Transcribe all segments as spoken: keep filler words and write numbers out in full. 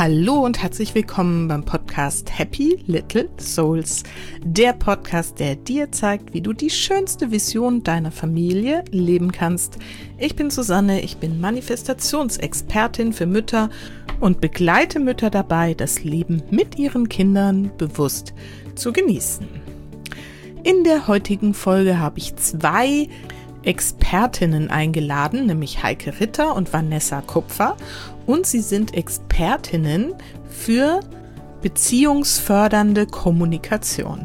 Hallo und herzlich willkommen beim Podcast Happy Little Souls. Der Podcast, der dir zeigt, wie du die schönste Vision deiner Familie leben kannst. Ich bin Susanne, ich bin Manifestationsexpertin für Mütter und begleite Mütter dabei, das Leben mit ihren Kindern bewusst zu genießen. In der heutigen Folge habe ich zwei Expertinnen eingeladen, nämlich Heike Ritter und Vanessa Kupfer. Und sie sind Expertinnen für beziehungsfördernde Kommunikation.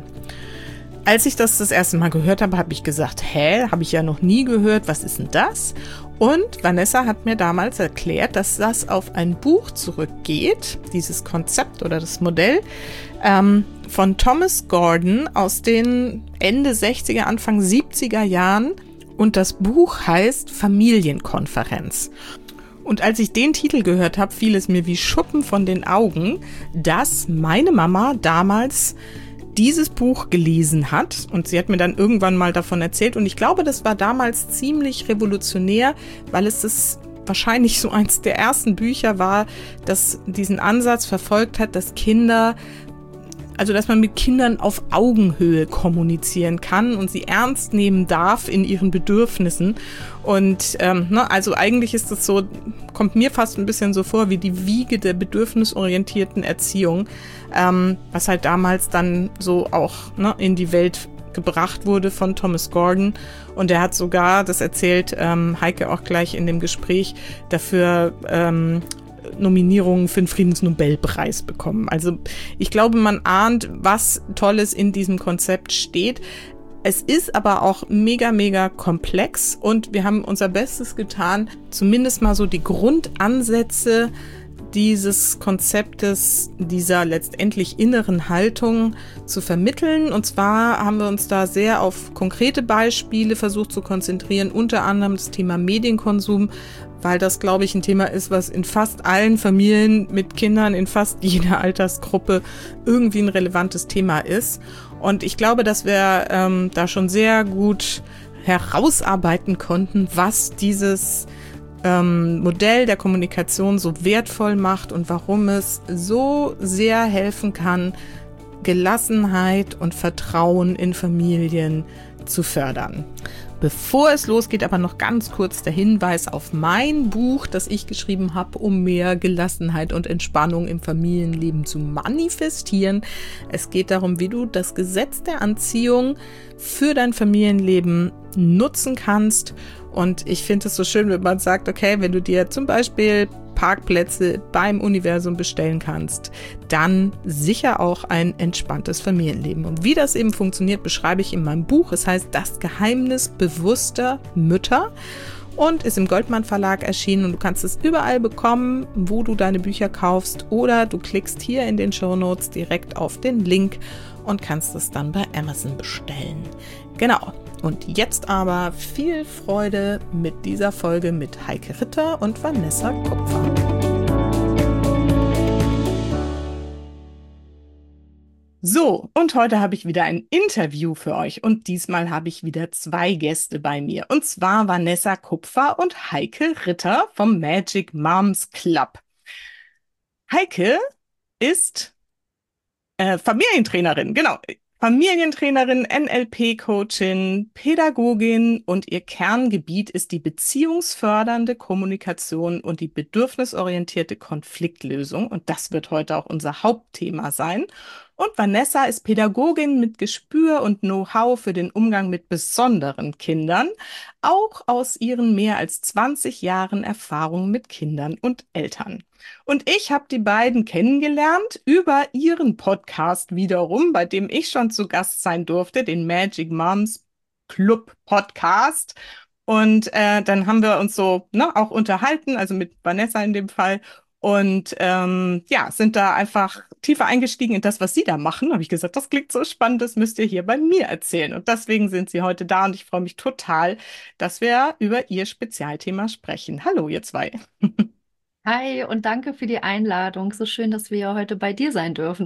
Als ich das das erste Mal gehört habe, habe ich gesagt, hä, habe ich ja noch nie gehört, was ist denn das? Und Vanessa hat mir damals erklärt, dass das auf ein Buch zurückgeht, dieses Konzept oder das Modell ähm, von Thomas Gordon aus den Ende sechziger, Anfang siebziger Jahren. Und das Buch heißt Familienkonferenz. Und als ich den Titel gehört habe, fiel es mir wie Schuppen von den Augen, dass meine Mama damals dieses Buch gelesen hat. Und sie hat mir dann irgendwann mal davon erzählt. Und ich glaube, das war damals ziemlich revolutionär, weil es das wahrscheinlich so eins der ersten Bücher war, das diesen Ansatz verfolgt hat, dass Kinder... Also, dass man mit Kindern auf Augenhöhe kommunizieren kann und sie ernst nehmen darf in ihren Bedürfnissen. Und ähm, ne, also eigentlich ist das so, kommt mir fast ein bisschen so vor wie die Wiege der bedürfnisorientierten Erziehung, ähm, was halt damals dann so auch ne, in die Welt gebracht wurde von Thomas Gordon. Und er hat sogar, das erzählt ähm, Heike auch gleich in dem Gespräch, dafür ähm, Nominierungen für den Friedensnobelpreis bekommen. Also ich glaube, man ahnt, was Tolles in diesem Konzept steht. Es ist aber auch mega, mega komplex und wir haben unser Bestes getan, zumindest mal so die Grundansätze dieses Konzeptes, dieser letztendlich inneren Haltung zu vermitteln. Und zwar haben wir uns da sehr auf konkrete Beispiele versucht zu konzentrieren, unter anderem das Thema Medienkonsum, weil das, glaube ich, ein Thema ist, was in fast allen Familien mit Kindern, in fast jeder Altersgruppe irgendwie ein relevantes Thema ist. Und ich glaube, dass wir ähm, da schon sehr gut herausarbeiten konnten, was dieses ähm, Modell der Kommunikation so wertvoll macht und warum es so sehr helfen kann, Gelassenheit und Vertrauen in Familien zu fördern. Bevor es losgeht, aber noch ganz kurz der Hinweis auf mein Buch, das ich geschrieben habe, um mehr Gelassenheit und Entspannung im Familienleben zu manifestieren. Es geht darum, wie du das Gesetz der Anziehung für dein Familienleben nutzen kannst. Und ich finde es so schön, wenn man sagt, okay, wenn du dir zum Beispiel Parkplätze beim Universum bestellen kannst, dann sicher auch ein entspanntes Familienleben. Und wie das eben funktioniert, beschreibe ich in meinem Buch. Es heißt Das Geheimnis bewusster Mütter und ist im Goldmann Verlag erschienen. Und du kannst es überall bekommen, wo du deine Bücher kaufst, oder du klickst hier in den Shownotes direkt auf den Link und kannst es dann bei Amazon bestellen. Genau. Und jetzt aber viel Freude mit dieser Folge mit Heike Ritter und Vanessa Kupfer. So, und heute habe ich wieder ein Interview für euch und diesmal habe ich wieder zwei Gäste bei mir. Und zwar Vanessa Kupfer und Heike Ritter vom Magic Moms Club. Heike ist äh, Familientrainerin, genau. Familientrainerin, N L P-Coachin, Pädagogin und ihr Kerngebiet ist die beziehungsfördernde Kommunikation und die bedürfnisorientierte Konfliktlösung. Und das wird heute auch unser Hauptthema sein. Und Vanessa ist Pädagogin mit Gespür und Know-how für den Umgang mit besonderen Kindern, auch aus ihren mehr als zwanzig Jahren Erfahrung mit Kindern und Eltern. Und ich habe die beiden kennengelernt über ihren Podcast wiederum, bei dem ich schon zu Gast sein durfte, den Magic Moms Club Podcast. Und äh, dann haben wir uns so ne, auch unterhalten, also mit Vanessa in dem Fall. Und ähm, ja, sind da einfach tiefer eingestiegen in das, was sie da machen. Habe ich gesagt, das klingt so spannend, das müsst ihr hier bei mir erzählen. Und deswegen sind sie heute da und ich freue mich total, dass wir über ihr Spezialthema sprechen. Hallo, ihr zwei. Hi und danke für die Einladung. So schön, dass wir heute bei dir sein dürfen.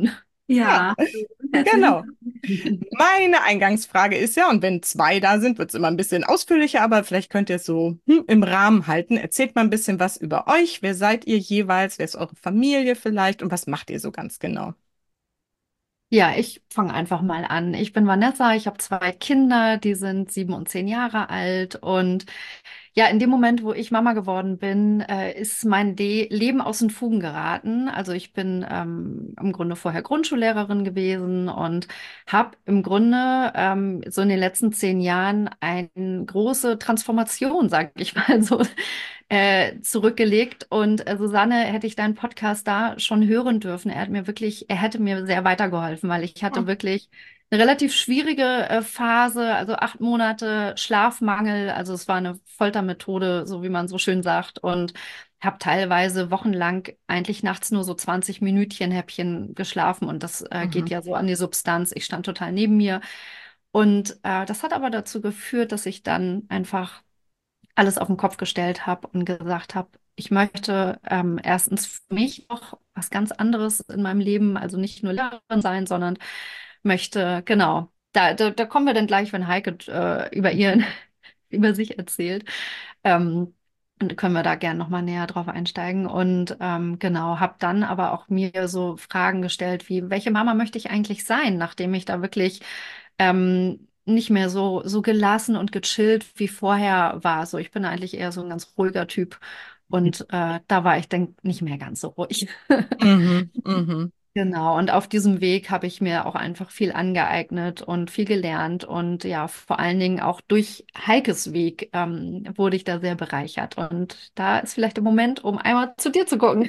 Ja, Ja, herzlichen genau. Dank. Meine Eingangsfrage ist ja, und wenn zwei da sind, wird es immer ein bisschen ausführlicher, aber vielleicht könnt ihr es so hm, im Rahmen halten. Erzählt mal ein bisschen was über euch. Wer seid ihr jeweils? Wer ist eure Familie vielleicht? Und was macht ihr so ganz genau? Ja, ich fange einfach mal an. Ich bin Vanessa, ich habe zwei Kinder, die sind sieben und zehn Jahre alt. Und ja, in dem Moment, wo ich Mama geworden bin, äh, ist mein De Leben aus den Fugen geraten. Also ich bin ähm, im Grunde vorher Grundschullehrerin gewesen und habe im Grunde ähm, so in den letzten zehn Jahren eine große Transformation, sage ich mal so, äh, zurückgelegt. Und äh, Susanne, hätte ich deinen Podcast da schon hören dürfen, er hat mir wirklich, er hätte mir sehr weitergeholfen, weil ich hatte wirklich eine relativ schwierige äh, Phase, also acht Monate Schlafmangel, also es war eine Foltermethode, so wie man so schön sagt, und habe teilweise wochenlang eigentlich nachts nur so zwanzig Minütchen Häppchen geschlafen und das äh, geht Mhm. ja so an die Substanz. Ich stand total neben mir und äh, das hat aber dazu geführt, dass ich dann einfach alles auf den Kopf gestellt habe und gesagt habe, ich möchte ähm, erstens für mich noch was ganz anderes in meinem Leben, also nicht nur Lehrerin sein, sondern möchte, genau, da, da, da kommen wir dann gleich, wenn Heike äh, über ihren, über sich erzählt. Ähm, und können wir da gerne nochmal näher drauf einsteigen. Und ähm, genau, habe dann aber auch mir so Fragen gestellt, wie, welche Mama möchte ich eigentlich sein, nachdem ich da wirklich ähm, nicht mehr so, so gelassen und gechillt wie vorher war. So, ich bin eigentlich eher so ein ganz ruhiger Typ. Und äh, da war ich dann nicht mehr ganz so ruhig. Mhm. Mhm. Genau, und auf diesem Weg habe ich mir auch einfach viel angeeignet und viel gelernt. Und ja, vor allen Dingen auch durch Heikes Weg ähm, wurde ich da sehr bereichert. Und da ist vielleicht der Moment, um einmal zu dir zu gucken.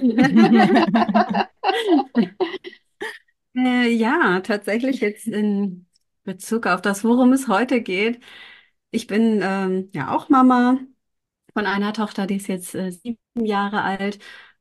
Äh, ja, tatsächlich jetzt in Bezug auf das, worum es heute geht. Ich bin ähm, ja auch Mama von einer Tochter, die ist jetzt äh, sieben Jahre alt.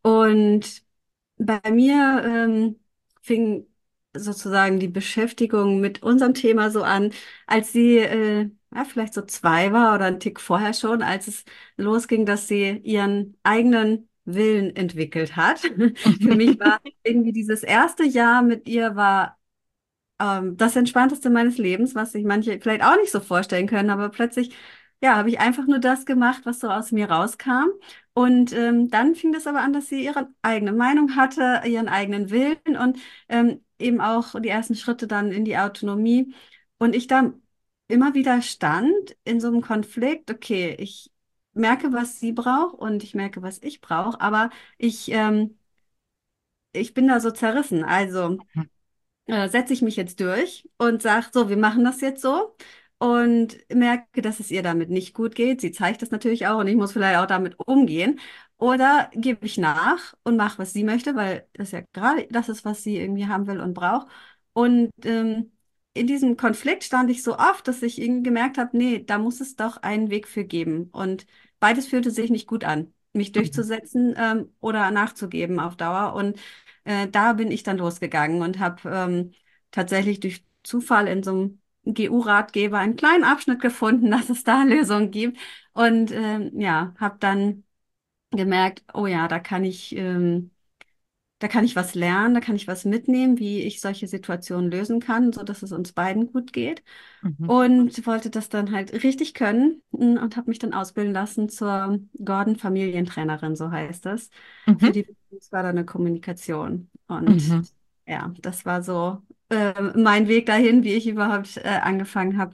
Und bei mir ähm, fing sozusagen die Beschäftigung mit unserem Thema so an, als sie äh, ja, vielleicht so zwei war oder einen Tick vorher schon, als es losging, dass sie ihren eigenen Willen entwickelt hat. Für mich war irgendwie dieses erste Jahr mit ihr war ähm, das Entspannteste meines Lebens, was sich manche vielleicht auch nicht so vorstellen können, aber plötzlich, ja, habe ich einfach nur das gemacht, was so aus mir rauskam. Und ähm, dann fing das aber an, dass sie ihre eigene Meinung hatte, ihren eigenen Willen und ähm, eben auch die ersten Schritte dann in die Autonomie. Und ich da immer wieder stand in so einem Konflikt, okay, ich merke, was sie braucht und ich merke, was ich brauche, aber ich, ähm, ich bin da so zerrissen. Also äh, setze ich mich jetzt durch und sage, so, wir machen das jetzt so und merke, dass es ihr damit nicht gut geht. Sie zeigt das natürlich auch und ich muss vielleicht auch damit umgehen. Oder gebe ich nach und mache, was sie möchte, weil das ja gerade das ist, was sie irgendwie haben will und braucht. Und ähm, in diesem Konflikt stand ich so oft, dass ich irgendwie gemerkt habe, nee, da muss es doch einen Weg für geben. Und beides fühlte sich nicht gut an, mich durchzusetzen ähm, oder nachzugeben auf Dauer. Und äh, da bin ich dann losgegangen und habe ähm, tatsächlich durch Zufall in so einem G U-Ratgeber einen kleinen Abschnitt gefunden, dass es da Lösungen gibt. Und ähm, ja, habe dann gemerkt, oh ja, da kann ich, ähm, da kann ich was lernen, da kann ich was mitnehmen, wie ich solche Situationen lösen kann, so dass es uns beiden gut geht. Mhm. Und wollte das dann halt richtig können mm, und habe mich dann ausbilden lassen zur Gordon Familientrainerin, so heißt das, für Mhm. die beziehungsfördernde Kommunikation. Und Mhm. ja, das war so äh, mein Weg dahin, wie ich überhaupt äh, angefangen habe,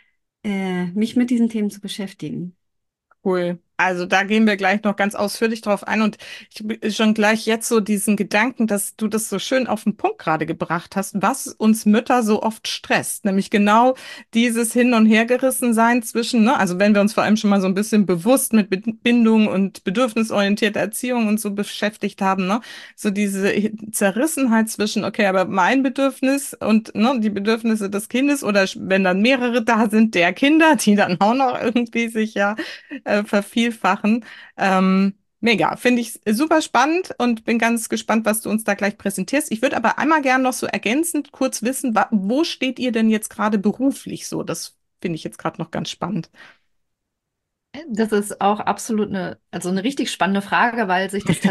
äh, mich mit diesen Themen zu beschäftigen. Cool. Also da gehen wir gleich noch ganz ausführlich drauf ein und ich habe schon gleich jetzt so diesen Gedanken, dass du das so schön auf den Punkt gerade gebracht hast, was uns Mütter so oft stresst, nämlich genau dieses Hin- und Hergerissen sein zwischen, ne, also wenn wir uns vor allem schon mal so ein bisschen bewusst mit Be- Bindung und bedürfnisorientierter Erziehung und so beschäftigt haben, ne, so diese Zerrissenheit zwischen, okay, aber mein Bedürfnis und ne, die Bedürfnisse des Kindes oder wenn dann mehrere da sind, der Kinder, die dann auch noch irgendwie sich ja äh, vervielfachen. Ähm, mega, finde ich super spannend und bin ganz gespannt, was du uns da gleich präsentierst. Ich würde aber einmal gern noch so ergänzend kurz wissen, wa- wo steht ihr denn jetzt gerade beruflich so? Das finde ich jetzt gerade noch ganz spannend. Das ist auch absolut eine, also eine richtig spannende Frage, weil sich das tatsächlich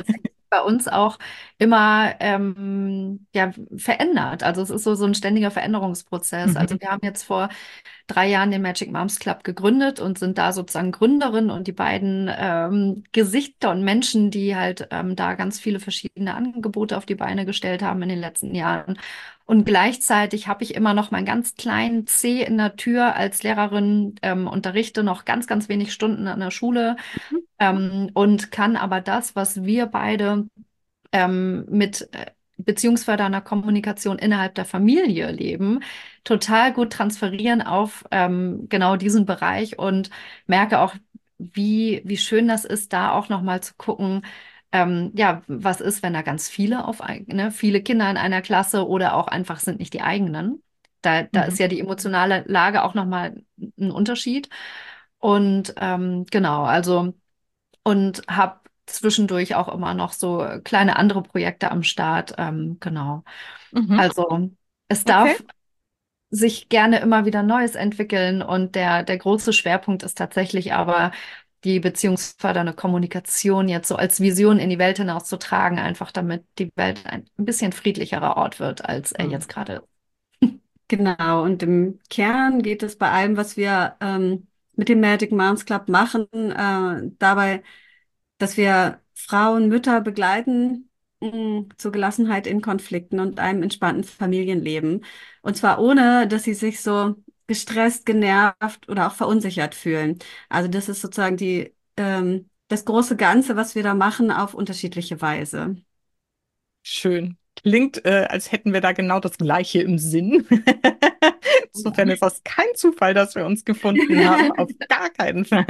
bei uns auch immer ähm, ja, verändert. Also es ist so, so ein ständiger Veränderungsprozess. Also Mhm. wir haben jetzt vor drei Jahren den Magic Moms Club gegründet und sind da sozusagen Gründerin und die beiden ähm, Gesichter und Menschen, die halt ähm, da ganz viele verschiedene Angebote auf die Beine gestellt haben in den letzten Jahren. Und gleichzeitig habe ich immer noch meinen ganz kleinen C in der Tür als Lehrerin, ähm, unterrichte noch ganz, ganz wenig Stunden an der Schule ähm, und kann aber das, was wir beide ähm, mit äh, beziehungsfördernder Kommunikation innerhalb der Familie leben, total gut transferieren auf ähm, genau diesen Bereich und merke auch, wie, wie schön das ist, da auch nochmal zu gucken, ähm, ja, was ist, wenn da ganz viele auf, ein- ne, viele Kinder in einer Klasse oder auch einfach sind nicht die eigenen. Da, da ist Mhm. ja die emotionale Lage auch nochmal ein Unterschied. Und ähm, genau, also und habe zwischendurch auch immer noch so kleine andere Projekte am Start. Ähm, genau. Mhm. Also es Okay. darf sich gerne immer wieder Neues entwickeln und der, der große Schwerpunkt ist tatsächlich aber die beziehungsfördernde Kommunikation jetzt so als Vision in die Welt hinauszutragen, einfach damit die Welt ein bisschen friedlicherer Ort wird, als er Mhm. jetzt gerade ist. Genau, und im Kern geht es bei allem, was wir ähm, mit dem Magic Moms Club machen, äh, dabei, dass wir Frauen, Mütter begleiten mh, zur Gelassenheit in Konflikten und einem entspannten Familienleben. Und zwar ohne, dass sie sich so gestresst, genervt oder auch verunsichert fühlen. Also das ist sozusagen die, ähm, das große Ganze, was wir da machen, auf unterschiedliche Weise. Schön. Klingt, äh, als hätten wir da genau das Gleiche im Sinn. Insofern ist das kein Zufall, dass wir uns gefunden haben. Auf gar keinen Fall.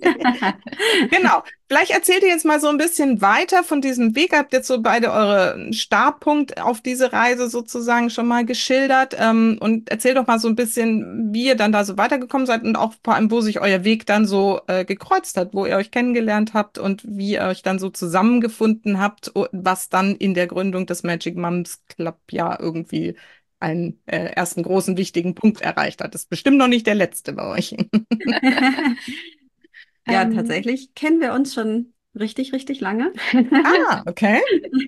Genau. Vielleicht erzählt ihr jetzt mal so ein bisschen weiter von diesem Weg. Habt jetzt so beide eure Startpunkt auf diese Reise sozusagen schon mal geschildert. Ähm, und erzählt doch mal so ein bisschen, wie ihr dann da so weitergekommen seid und auch vor allem, wo sich euer Weg dann so äh, gekreuzt hat, wo ihr euch kennengelernt habt und wie ihr euch dann so zusammengefunden habt, o- was dann in der Gründung des Magic Moms Club ja irgendwie einen äh, ersten großen wichtigen Punkt erreicht hat. Das ist bestimmt noch nicht der letzte bei euch. Ja, Ähm, tatsächlich kennen wir uns schon richtig, richtig lange. Ah, okay.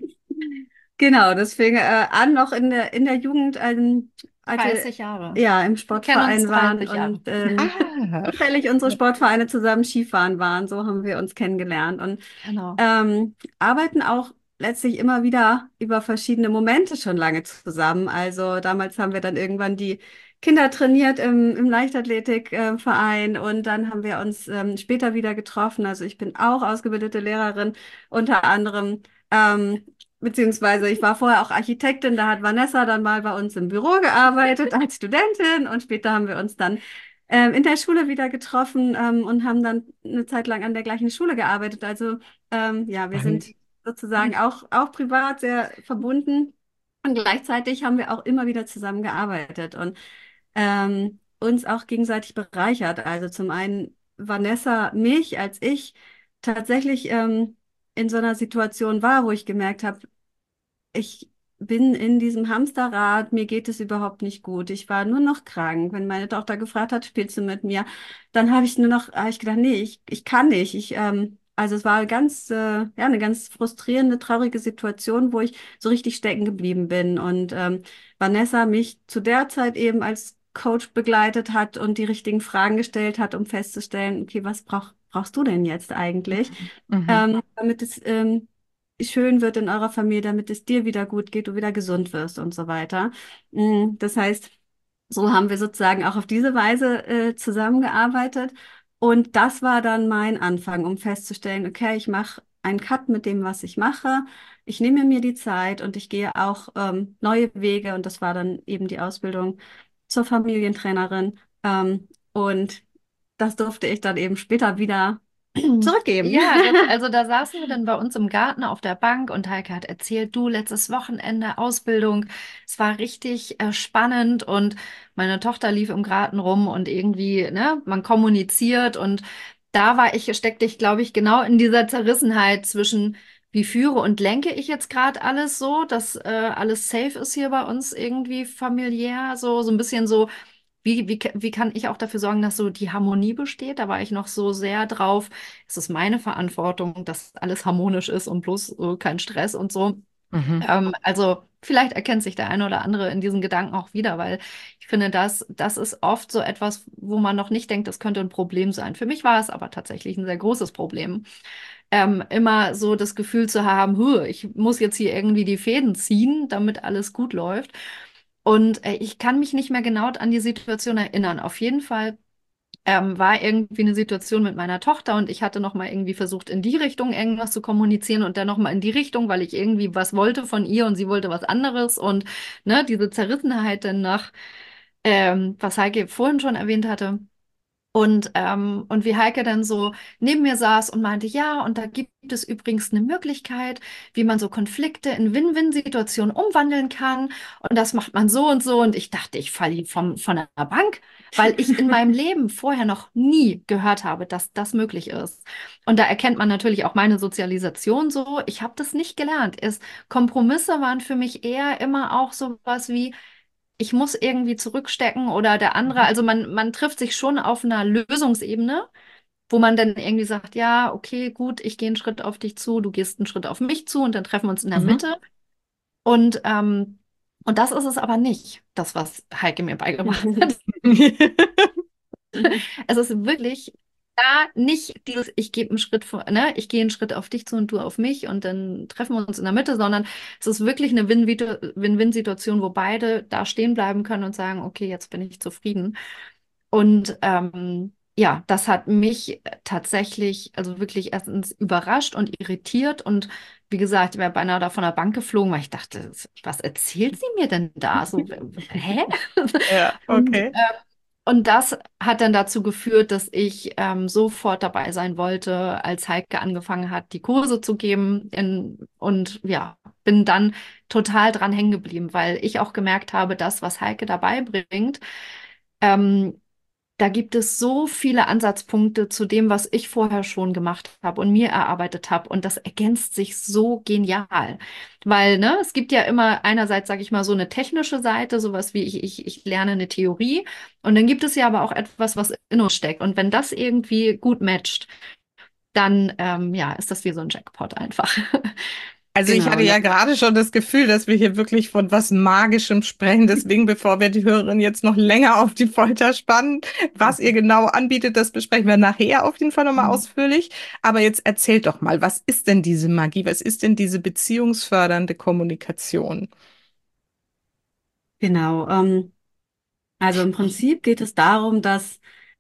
Genau, das fing äh, an noch in der, in der Jugend, ähm, als wir dreißig Jahre. ja im Wir kennen uns Sportverein waren dreißig Jahre. und ähm, Ah, zufällig unsere Sportvereine zusammen Skifahren waren. So haben wir uns kennengelernt und Genau. ähm, arbeiten auch letztlich immer wieder über verschiedene Momente schon lange zusammen. Also damals haben wir dann irgendwann die Kinder trainiert im, im Leichtathletikverein und dann haben wir uns ähm, später wieder getroffen. Also ich bin auch ausgebildete Lehrerin, unter anderem. Ähm, Beziehungsweise ich war vorher auch Architektin, da hat Vanessa dann mal bei uns im Büro gearbeitet als Studentin und später haben wir uns dann ähm, in der Schule wieder getroffen ähm, und haben dann eine Zeit lang an der gleichen Schule gearbeitet. Also ähm, ja, wir sind spannend. sozusagen auch, auch privat sehr verbunden und gleichzeitig haben wir auch immer wieder zusammengearbeitet und ähm, uns auch gegenseitig bereichert. Also zum einen Vanessa mich, als ich tatsächlich ähm, in so einer Situation war, wo ich gemerkt habe, ich bin in diesem Hamsterrad, mir geht es überhaupt nicht gut. Ich war nur noch krank. Wenn meine Tochter gefragt hat, spielst du mit mir? Dann habe ich nur noch, habe ich gedacht, nee, ich, ich kann nicht. Ich, ähm, also es war ganz, äh, ja, eine ganz frustrierende, traurige Situation, wo ich so richtig stecken geblieben bin. Und ähm, Vanessa mich zu der Zeit eben als Coach begleitet hat und die richtigen Fragen gestellt hat, um festzustellen, okay, was brauch, brauchst du denn jetzt eigentlich? Mhm. Ähm, damit es ähm, schön wird in eurer Familie, damit es dir wieder gut geht, du wieder gesund wirst und so weiter. Mm, Das heißt, so haben wir sozusagen auch auf diese Weise äh, zusammengearbeitet. Und das war dann mein Anfang, um festzustellen, okay, ich mache einen Cut mit dem, was ich mache. Ich nehme mir die Zeit und ich gehe auch ähm, neue Wege. Und das war dann eben die Ausbildung zur Familientrainerin. Ähm, und das durfte ich dann eben später wieder zurückgeben. Ja, das, also da saßen wir dann bei uns im Garten auf der Bank und Heike hat erzählt, du, letztes Wochenende Ausbildung, es war richtig äh, spannend und meine Tochter lief im Garten rum und irgendwie, ne, man kommuniziert und da war ich, steckte ich, glaube ich, genau in dieser Zerrissenheit zwischen, wie führe und lenke ich jetzt gerade alles so, dass äh, alles safe ist hier bei uns irgendwie familiär, so, so ein bisschen so wie, wie, wie kann ich auch dafür sorgen, dass so die Harmonie besteht? Da war ich noch so sehr drauf, es ist meine Verantwortung, dass alles harmonisch ist und bloß äh, kein Stress und so. Mhm. Ähm, also vielleicht erkennt sich der eine oder andere in diesen Gedanken auch wieder, weil ich finde, das, das ist oft so etwas, wo man noch nicht denkt, das könnte ein Problem sein. Für mich war es aber tatsächlich ein sehr großes Problem. Ähm, immer so das Gefühl zu haben, "Huh, ich muss jetzt hier irgendwie die Fäden ziehen, damit alles gut läuft." Und äh, ich kann mich nicht mehr genau an die Situation erinnern. Auf jeden Fall ähm, war irgendwie eine Situation mit meiner Tochter und ich hatte noch mal irgendwie versucht, in die Richtung irgendwas zu kommunizieren und dann noch mal in die Richtung, weil ich irgendwie was wollte von ihr und sie wollte was anderes und ne, diese Zerrissenheit dann nach, ähm, was Heike vorhin schon erwähnt hatte. Und, ähm, und wie Heike dann so neben mir saß und meinte, ja, und da gibt es übrigens eine Möglichkeit, wie man so Konflikte in Win-Win-Situationen umwandeln kann. Und das macht man so und so. Und ich dachte, ich falle vom, von der Bank, weil ich in meinem Leben vorher noch nie gehört habe, dass das möglich ist. Und da erkennt man natürlich auch meine Sozialisation so. Ich habe das nicht gelernt. Es, Kompromisse waren für mich eher immer auch sowas wie, ich muss irgendwie zurückstecken oder der andere, also man, man trifft sich schon auf einer Lösungsebene, wo man dann irgendwie sagt, ja, okay, gut, ich gehe einen Schritt auf dich zu, du gehst einen Schritt auf mich zu und dann treffen wir uns in der Mhm. Mitte. Und, ähm, und das ist es aber nicht, das, was Heike mir beigebracht hat. Es ist wirklich da nicht dieses, ich gebe einen Schritt vor, ne, ich gehe einen Schritt auf dich zu und du auf mich und dann treffen wir uns in der Mitte, sondern es ist wirklich eine Win-Win- Win-Win-Situation, wo beide da stehen bleiben können und sagen, okay, jetzt bin ich zufrieden. Und ähm, ja, das hat mich tatsächlich, also wirklich erstens überrascht und irritiert und wie gesagt, ich wäre beinahe da von der Bank geflogen, weil ich dachte, was erzählt sie mir denn da? So, hä? Ja, Und okay. und das hat dann dazu geführt, dass ich ähm, sofort dabei sein wollte, als Heike angefangen hat, die Kurse zu geben. In, und ja, bin dann total dran hängen geblieben, weil ich auch gemerkt habe, das, was Heike dabei bringt, ähm, da gibt es so viele Ansatzpunkte zu dem, was ich vorher schon gemacht habe und mir erarbeitet habe. Und das ergänzt sich so genial. Weil, ne, es gibt ja immer einerseits, sage ich mal, so eine technische Seite, sowas wie ich, ich, ich lerne eine Theorie. Und dann gibt es ja aber auch etwas, was in uns steckt. Und wenn das irgendwie gut matcht, dann, ähm, ja, ist das wie so ein Jackpot einfach. Also ich Genau, hatte ja. ja gerade schon das Gefühl, dass wir hier wirklich von was Magischem sprechen. Deswegen, bevor wir die Hörerin jetzt noch länger auf die Folter spannen, was ihr genau anbietet, das besprechen wir nachher auf jeden Fall nochmal ausführlich. Aber jetzt erzählt doch mal, was ist denn diese Magie? Was ist denn diese beziehungsfördernde Kommunikation? Genau. Ähm, also im Prinzip geht es darum, dass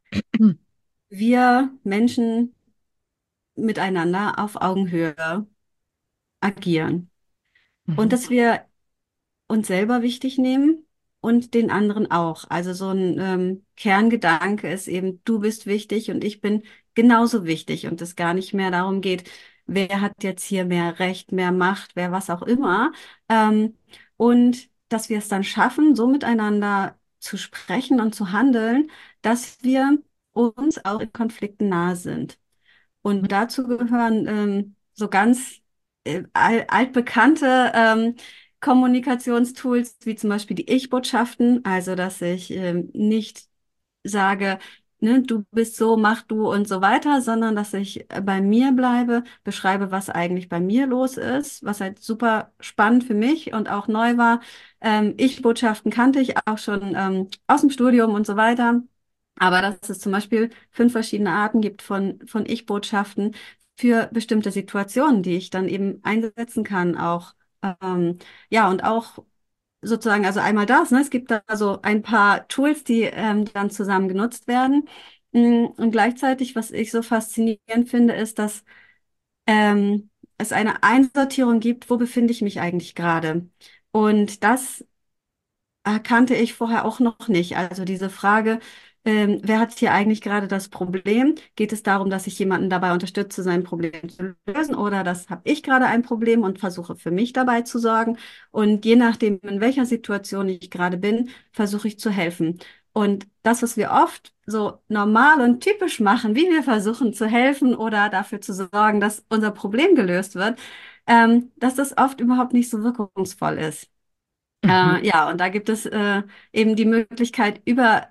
wir Menschen miteinander auf Augenhöhe agieren und Mhm. dass wir uns selber wichtig nehmen und den anderen auch. Also so ein ähm, Kerngedanke ist eben, du bist wichtig und ich bin genauso wichtig und es gar nicht mehr darum geht, wer hat jetzt hier mehr Recht, mehr Macht, wer was auch immer. Ähm, und dass wir es dann schaffen, so miteinander zu sprechen und zu handeln, dass wir uns auch in Konflikten nahe sind. Und dazu gehören ähm, so ganz äh, al altbekannte ähm, Kommunikationstools, wie zum Beispiel die Ich-Botschaften, also dass ich ähm, nicht sage, ne, du bist so, mach du und so weiter, sondern dass ich äh, bei mir bleibe, beschreibe, was eigentlich bei mir los ist, was halt super spannend für mich und auch neu war. Ähm, Ich-Botschaften kannte ich auch schon ähm, aus dem Studium und so weiter. Aber dass es zum Beispiel fünf verschiedene Arten gibt von, von Ich-Botschaften für bestimmte Situationen, die ich dann eben einsetzen kann, auch, ähm, ja, und auch sozusagen, also einmal das, ne, es gibt da so ein paar Tools, die ähm, dann zusammen genutzt werden. Mm, Und gleichzeitig, was ich so faszinierend finde, ist, dass ähm, es eine Einsortierung gibt, wo befinde ich mich eigentlich gerade? Und das erkannte ich vorher auch noch nicht. Also diese Frage, ähm, wer hat hier eigentlich gerade das Problem? Geht es darum, dass ich jemanden dabei unterstütze, sein Problem zu lösen? Oder das habe ich gerade ein Problem und versuche für mich dabei zu sorgen? Und je nachdem, in welcher Situation ich gerade bin, versuche ich zu helfen. Und das, was wir oft so normal und typisch machen, wie wir versuchen zu helfen oder dafür zu sorgen, dass unser Problem gelöst wird, ähm, dass das oft überhaupt nicht so wirkungsvoll ist. Mhm. Äh, ja, und da gibt es äh, eben die Möglichkeit, über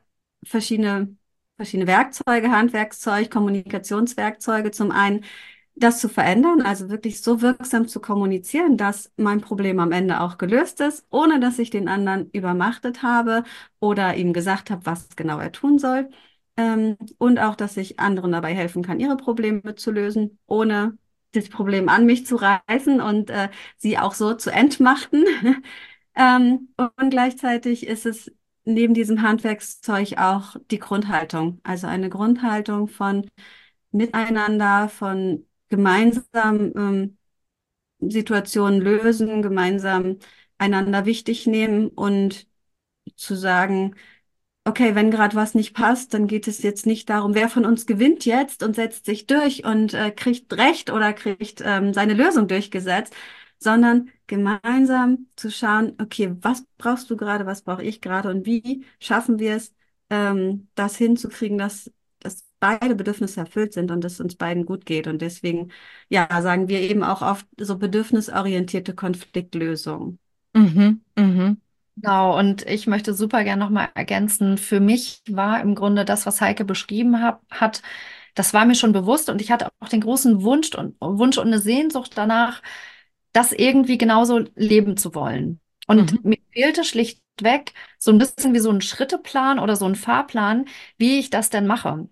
verschiedene, verschiedene Werkzeuge, Handwerkszeug, Kommunikationswerkzeuge. Zum einen das zu verändern, also wirklich so wirksam zu kommunizieren, dass mein Problem am Ende auch gelöst ist, ohne dass ich den anderen übermachtet habe oder ihm gesagt habe, was genau er tun soll. Ähm, und auch, dass ich anderen dabei helfen kann, ihre Probleme zu lösen, ohne das Problem an mich zu reißen und äh, sie auch so zu entmachten. Ähm, und gleichzeitig ist es neben diesem Handwerkszeug auch die Grundhaltung, also eine Grundhaltung von Miteinander, von gemeinsam ähm, Situationen lösen, gemeinsam einander wichtig nehmen und zu sagen, okay, wenn gerade was nicht passt, dann geht es jetzt nicht darum, wer von uns gewinnt jetzt und setzt sich durch und äh, kriegt Recht oder kriegt ähm, seine Lösung durchgesetzt, sondern gemeinsam zu schauen, okay, was brauchst du gerade, was brauche ich gerade und wie schaffen wir es, ähm, das hinzukriegen, dass, dass beide Bedürfnisse erfüllt sind und es uns beiden gut geht. Und deswegen, ja, sagen wir eben auch oft so bedürfnisorientierte Konfliktlösung. Mhm, mhm, Genau, und ich möchte super gerne nochmal ergänzen, für mich war im Grunde das, was Heike beschrieben hab, hat, das war mir schon bewusst und ich hatte auch den großen Wunsch und Wunsch und eine Sehnsucht danach, das irgendwie genauso leben zu wollen. Und mhm, mir fehlte schlichtweg so ein bisschen wie so ein Schritteplan oder so ein Fahrplan, wie ich das denn mache.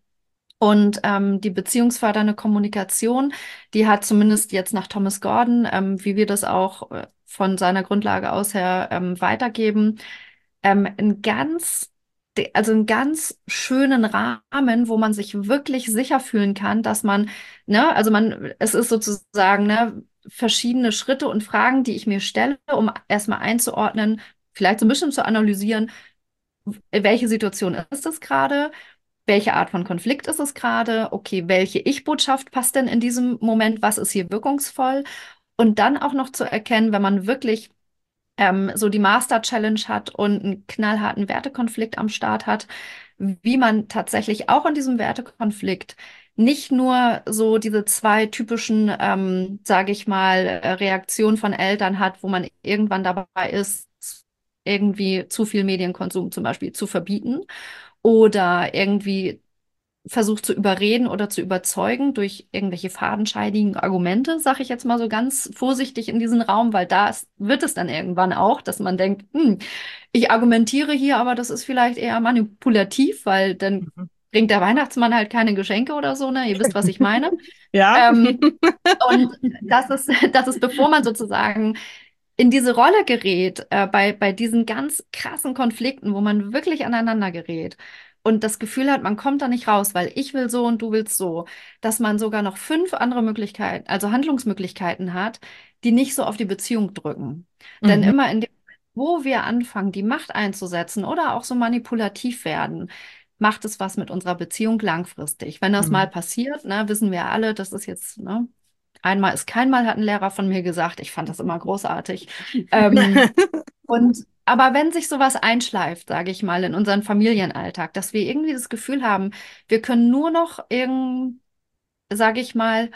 Und ähm, die beziehungsfördernde Kommunikation, die hat zumindest jetzt nach Thomas Gordon, ähm, wie wir das auch äh, von seiner Grundlage aus her ähm, weitergeben, ähm, ein ganz, de- also einen ganz schönen Rahmen, wo man sich wirklich sicher fühlen kann, dass man, ne, also man, es ist sozusagen, ne, verschiedene Schritte und Fragen, die ich mir stelle, um erstmal einzuordnen, vielleicht so ein bisschen zu analysieren, welche Situation ist es gerade? Welche Art von Konflikt ist es gerade? Okay, welche Ich-Botschaft passt denn in diesem Moment? Was ist hier wirkungsvoll? Und dann auch noch zu erkennen, wenn man wirklich ähm, so die Master Challenge hat und einen knallharten Wertekonflikt am Start hat, wie man tatsächlich auch in diesem Wertekonflikt nicht nur so diese zwei typischen, ähm, sage ich mal, äh, Reaktionen von Eltern hat, wo man irgendwann dabei ist, irgendwie zu viel Medienkonsum zum Beispiel zu verbieten oder irgendwie versucht zu überreden oder zu überzeugen durch irgendwelche fadenscheidigen Argumente, sage ich jetzt mal so ganz vorsichtig in diesen Raum, weil da ist, wird es dann irgendwann auch, dass man denkt, hm, ich argumentiere hier, aber das ist vielleicht eher manipulativ, weil dann mhm. bringt der Weihnachtsmann halt keine Geschenke oder so, ne? Ihr wisst, was ich meine. Ja. Ähm, und das ist, das ist, bevor man sozusagen in diese Rolle gerät, äh, bei, bei diesen ganz krassen Konflikten, wo man wirklich aneinander gerät und das Gefühl hat, man kommt da nicht raus, weil ich will so und du willst so, dass man sogar noch fünf andere Möglichkeiten, also Handlungsmöglichkeiten hat, die nicht so auf die Beziehung drücken. Denn Mhm, immer in dem, wo wir anfangen, die Macht einzusetzen oder auch so manipulativ werden, macht es was mit unserer Beziehung langfristig. Wenn das mal mhm. passiert, ne, wissen wir alle, das ist jetzt, ne, einmal ist kein Mal, hat ein Lehrer von mir gesagt. Ich fand das immer großartig. Ähm, und aber wenn sich sowas einschleift, sage ich mal, in unseren Familienalltag, dass wir irgendwie das Gefühl haben, wir können nur noch irgend, sage ich mal,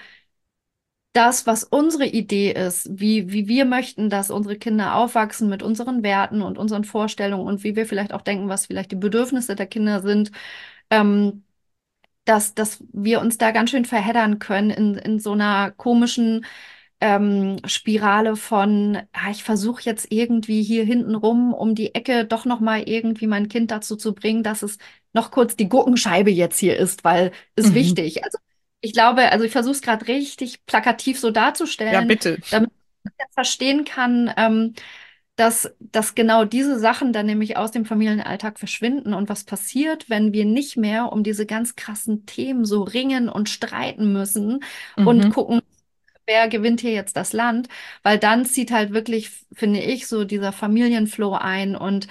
das, was unsere Idee ist, wie, wie wir möchten, dass unsere Kinder aufwachsen mit unseren Werten und unseren Vorstellungen und wie wir vielleicht auch denken, was vielleicht die Bedürfnisse der Kinder sind, ähm, dass, dass wir uns da ganz schön verheddern können in, in so einer komischen ähm, Spirale von, ah, ich versuche jetzt irgendwie hier hinten rum um die Ecke doch noch mal irgendwie mein Kind dazu zu bringen, dass es noch kurz die Gurkenscheibe jetzt hier ist, weil ist Mhm. wichtig. Also ich glaube, also ich versuche es gerade richtig plakativ so Ja, darzustellen, bitte. damit man verstehen kann, ähm, dass, dass genau diese Sachen dann nämlich aus dem Familienalltag verschwinden und was passiert, wenn wir nicht mehr um diese ganz krassen Themen so ringen und streiten müssen und Mhm. gucken, wer gewinnt hier jetzt das Land, weil dann zieht halt wirklich, finde ich, so dieser Familienflow ein und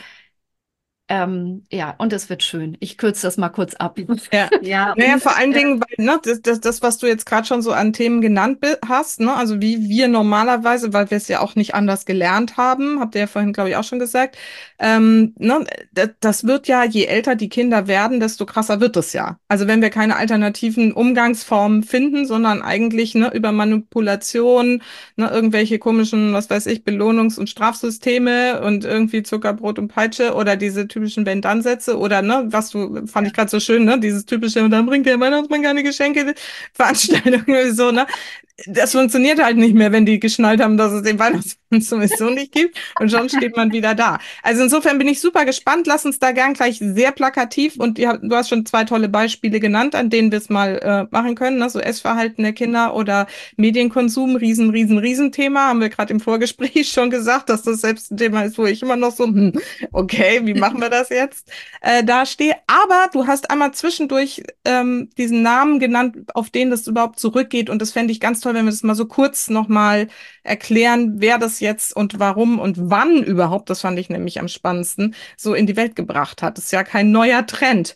ähm, ja, und es wird schön. Ich kürze das mal kurz ab. Ja. Ja, Naja, und vor allen äh, Dingen, weil, ne, das, das, das, was du jetzt gerade schon so an Themen genannt bi- hast, ne, also wie wir normalerweise, weil wir es ja auch nicht anders gelernt haben, habt ihr ja vorhin, glaube ich, auch schon gesagt, ähm, ne, das, das wird ja, je älter die Kinder werden, desto krasser wird es ja. Also wenn wir keine alternativen Umgangsformen finden, sondern eigentlich, ne, über Manipulation, ne, irgendwelche komischen, was weiß ich, Belohnungs- und Strafsysteme und irgendwie Zuckerbrot und Peitsche oder diese typischen Wenn-Dann-Sätze oder, ne, was du, fand ich gerade so schön, ne, dieses typische, und dann bringt der Weihnachtsmann keine Geschenke, Veranstaltung, so, ne. Das funktioniert halt nicht mehr, wenn die geschnallt haben, dass es den Weihnachtsmann sowieso nicht gibt und schon steht man wieder da. Also insofern bin ich super gespannt. Lass uns da gern gleich sehr plakativ und ja, du hast schon zwei tolle Beispiele genannt, an denen wir es mal äh, machen können, ne? So Essverhalten der Kinder oder Medienkonsum, riesen, riesen, riesen Thema. Haben wir gerade im Vorgespräch schon gesagt, dass das selbst ein Thema ist, wo ich immer noch so, hm, okay, wie machen wir das jetzt, äh, dastehe. Aber du hast einmal zwischendurch ähm, diesen Namen genannt, auf den das überhaupt zurückgeht und das fände ich ganz toll, wenn wir das mal so kurz nochmal erklären, wer das jetzt und warum und wann überhaupt, das fand ich nämlich am spannendsten, so in die Welt gebracht hat. Das ist ja kein neuer Trend.